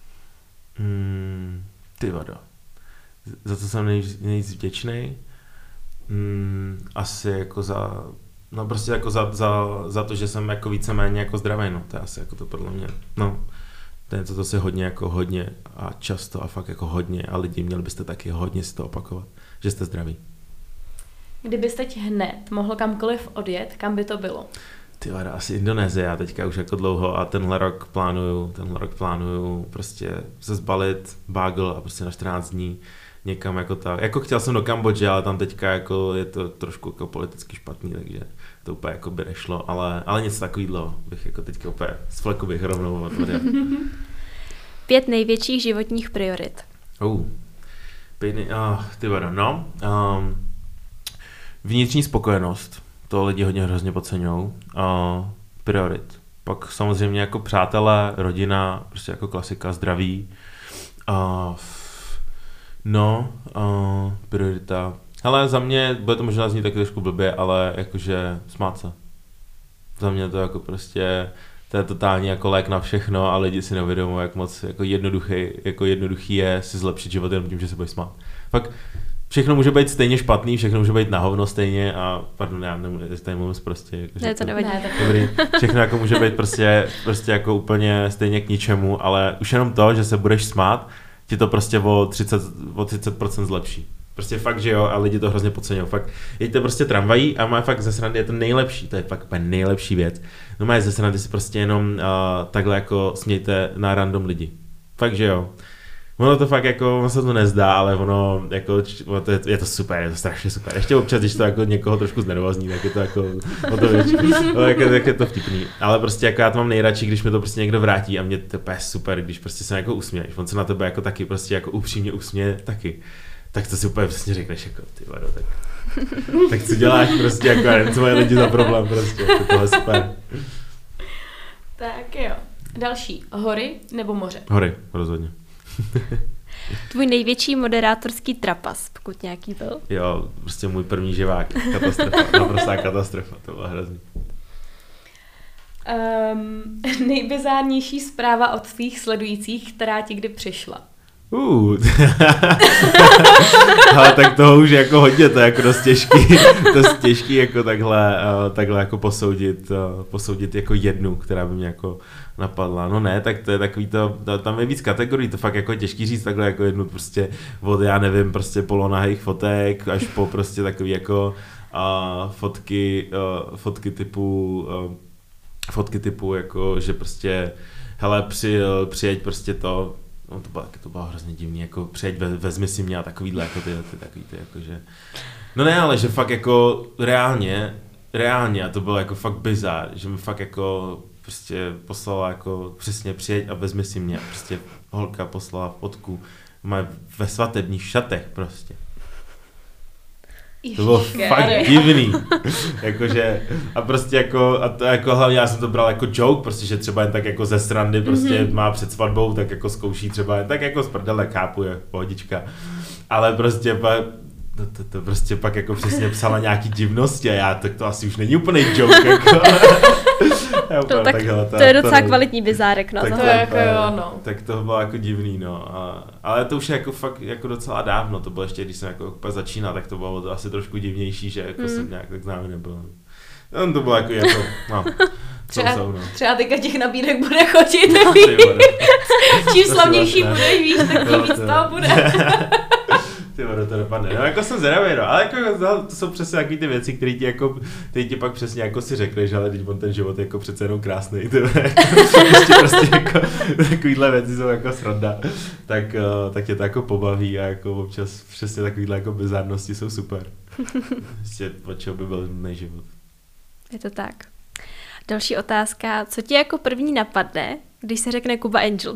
Ty vado. Za co jsem nejvíc vděčný? Asi jako prostě jako za to, že jsem jako víceméně jako zdravý, no. To je asi jako to podle mě, no. To je to si hodně a často a fakt jako hodně, a lidi, měli byste taky hodně si to opakovat, že jste zdraví. Kdybyste teď hned mohl kamkoliv odjet, kam by to bylo? Ty vada, asi Indonésie, já teďka už jako dlouho, a tenhle rok plánuju prostě se zbalit bagel a prostě na 14 dní někam jako tak. Jako chtěl jsem do Kambodže, ale tam teďka jako je to trošku jako politicky špatný, takže to úplně jako by nešlo, ale něco takového bych jako teďka úplně z fleku bych rovnou odvodil. 5 největších životních priorit. Ty vada, no. Vnitřní spokojenost, to lidi hrozně podceňují. Priorit. Pak samozřejmě jako přátelé, rodina, prostě jako klasika, zdraví. Priorita. Hele, za mě, bude to možná znít taky trošku blbě, ale jakože smát se. Za mě to jako prostě, to je totálně jako lék na všechno, a lidi si neuvědomují, jak moc jako jednoduchý je si zlepšit život jenom tím, že se budeš smát. Fakt všechno může být stejně špatný, všechno může být na hovno stejně, a pardon, já tady mluvím prostě. Jako, ne, to nevadí. Dobrý, všechno jako může být prostě jako úplně stejně k ničemu, ale už jenom to, že se budeš smát, ti to prostě o 30% zlepší. Prostě fakt, že jo, a lidi to hrozně podceňují. Fakt, jeďte prostě tramvají a má fakt ze srandy, je to nejlepší, to je fakt úplně nejlepší věc. No má ze srandy si prostě jenom takhle jako smějte na random lidi. Fakt, že jo. Ono to fakt jako, ono se to nezdá, ale ono jako, je to super, je to strašně super. Ještě občas, když to jako někoho trošku znervózní, tak je to jako, jak je to vtipný. Ale prostě jako já to mám nejradši, když mi to prostě někdo vrátí, a mě to je super, když prostě se jako usměješ. On se na tebe jako taky prostě jako upřímně usměje taky. Tak to si úplně přesně řekneš jako, ty vado, tak co děláš prostě, jako jen co mají lidi za problém prostě, to je super. Tak jo. Další, hory nebo moře? Hory, rozhodně. Tvůj největší moderátorský trapas, pokud nějaký byl? Jo, prostě můj první živák, katastrofa, naprostá katastrofa, to bylo hrozný. Nejbizárnější zpráva od tvých sledujících, která ti kdy přišla? Ale tak toho už jako hodně, to je jako dost těžký jako takhle jako posoudit jako jednu, která by mě jako napadla. No ne, tak to je takový tam je víc kategorií, to fakt jako těžký říct takhle jako jednu prostě od, já nevím, prostě polonahých fotek až po prostě takový jako a fotky typu jako, že prostě hele, přijeď prostě to, no to bylo hrozně divný, jako přijeď, vezmi si mě a takovýhle, jako ty jakože, no ne, ale že fakt jako reálně a to bylo jako fakt bizár, že mi fakt jako prostě poslala jako přesně přijeď a vezmi si mě, prostě holka poslala fotku, má ve svatebních šatech prostě. To bylo fakt divný, jakože a prostě jako, a to jako hlavně já jsem to bral jako joke, prostě, že třeba jen tak jako ze srandy prostě má před svatbou, tak jako zkouší třeba jen tak jako z prdele, chápu, je pohodička, ale prostě to prostě pak jako přesně psala nějaký divnosti a já, tak to asi už není úplný joke, jako. To je docela kvalitní bizárek, no. Tak to bylo jako divný, no. Ale to už je jako fakt jako docela dávno, to bylo ještě, když jsem jako začínal, tak to bylo to asi trošku divnější, že jako jsem nějak tak známý nebyl. No, to bylo jako no. Třeba teďka těch nabídek bude chodit, čím slavnější budeš, víš, tak víc toho bude. To dopadne. No jako jsem zvědavý, no, ale jako to jsou přesně takový ty věci, které ti pak přesně jako si řekneš, ale teď on ten život je jako přece jenom krásný, prostě jako takovýhle věci jsou jako sranda, tak tě to jako pobaví a jako občas přesně takovýhle jako bizárnosti jsou super. Prostě od čeho by byl nudný život. Je to tak. Další otázka, co ti jako první napadne, když se řekne Kuba Angel?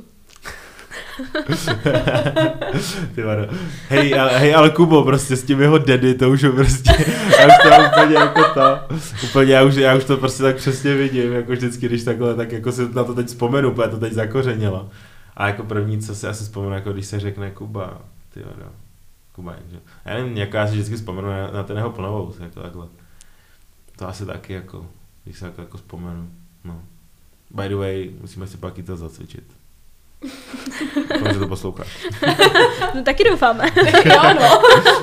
Hej, ale Kubo, prostě s tím jeho daddy, to už je prostě, já už to úplně jako úplně já už to prostě tak přesně vidím, jako vždycky, když takhle, tak jako si na to teď vzpomenu, protože to teď zakořenilo. A jako první, co si asi vzpomenu, jako když se řekne Kuba, Kuba, já nevím, jako já si vždycky vzpomenu na ten jeho plnovous, jako takhle. To asi taky jako, když se jako vzpomenu, no. By the way, musíme si pak i to zacvičit. Doufám, že to posloucháš. No taky doufáme. Jo, no.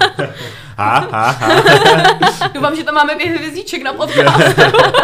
Doufám, že tam máme 5 hvězdíček na podcast.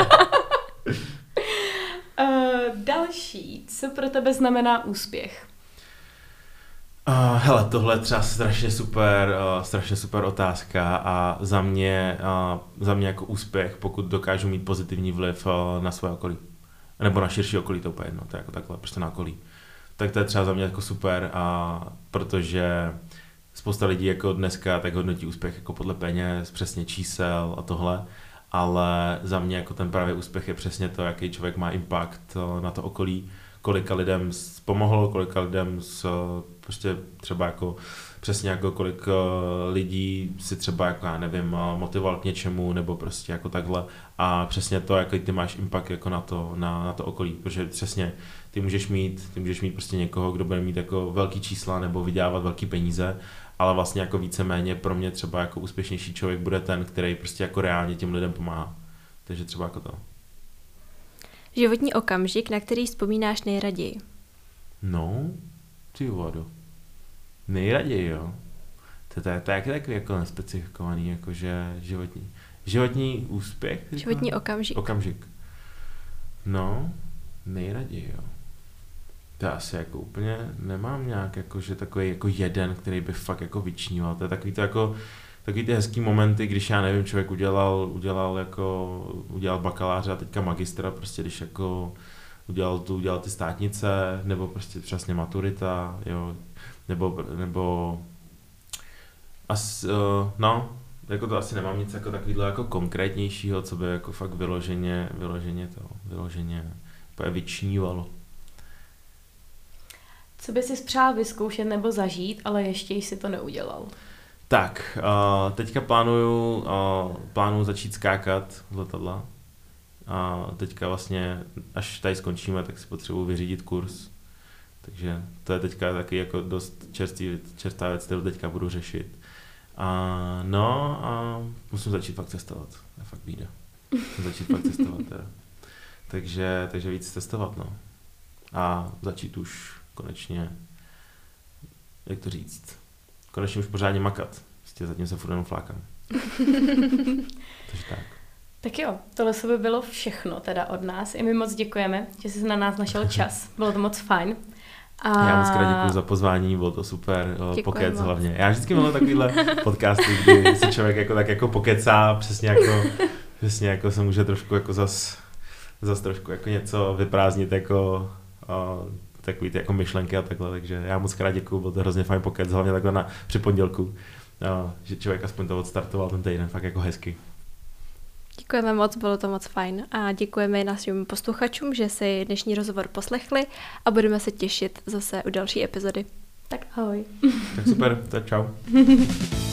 Další. Co pro tebe znamená úspěch? Hele, tohle je třeba strašně super otázka a za mě jako úspěch, pokud dokážu mít pozitivní vliv na své okolí. Nebo na širší okolí, to úplně jedno, to je jako takhle, prostě na okolí. Tak to je třeba za mě jako super, protože spousta lidí jako dneska tak hodnotí úspěch jako podle peněz, přesně čísel a tohle, ale za mě jako ten právě úspěch je přesně to, jaký člověk má impact na to okolí, kolika lidem pomohlo, kolika lidem prostě třeba jako přesně jako kolik lidí si třeba jako já nevím motivoval k něčemu nebo prostě jako takhle a přesně to, jaký ty máš impact jako na to okolí, protože přesně ty můžeš mít prostě někoho, kdo bude mít jako velký čísla nebo vydělávat velký peníze, ale vlastně jako víceméně pro mě třeba jako úspěšnější člověk bude ten, který prostě jako reálně těm lidem pomáhá. Takže třeba jako to. Životní okamžik, na který vzpomínáš nejraději? No, ty vodo. Nejraději, jo. To je takový jako nespecifikovaný, jakože životní úspěch? Životní okamžik. No, nejraději, jo. To asi jako úplně nemám nějak jakože takový jako jeden, který by fakt jako vyčníval. To je takový ty hezký momenty, když já nevím, člověk udělal bakaláře a teďka magistra, prostě když jako udělal ty státnice, nebo prostě přesně maturita, jo, nebo jako to asi nemám nic jako takovýhle jako konkrétnějšího, co by jako fakt vyloženě vyčnívalo. Co by si přál vyzkoušet nebo zažít, ale ještě jsi to neudělal? Tak, teďka plánuju začít skákat z letadla. A teďka vlastně, až tady skončíme, tak si potřebuji vyřídit kurz. Takže to je teďka taky jako dost čerstvá věc, kterou teďka budu řešit. A musím začít fakt cestovat. To je fakt bída. Musím začít fakt cestovat teda. Takže víc cestovat, no. A začít už konečně, jak to říct, konečně už pořádně makat. Zatím se furt jenom flákám. Takže tak. Tak jo, tohle by bylo všechno teda od nás. I my moc děkujeme, že jsi na nás našel čas. Bylo to moc fajn. Já moc krát děkuju za pozvání, bylo to super, pokec hlavně. Já vždycky mám takovýhle podcasty, kdy se člověk jako tak jako pokecá, přesně jako se může trošku jako zas trošku jako něco vyprázdnit jako takový ty jako myšlenky a takhle, takže já moc krát děkuju, byl to hrozně fajn pokec, hlavně takhle při pondělku, že člověk aspoň to odstartoval ten týden fakt jako hezky. Děkujeme moc, bylo to moc fajn a děkujeme i našim posluchačům, že si dnešní rozhovor poslechli a budeme se těšit zase u další epizody. Tak ahoj. Tak super, tak čau.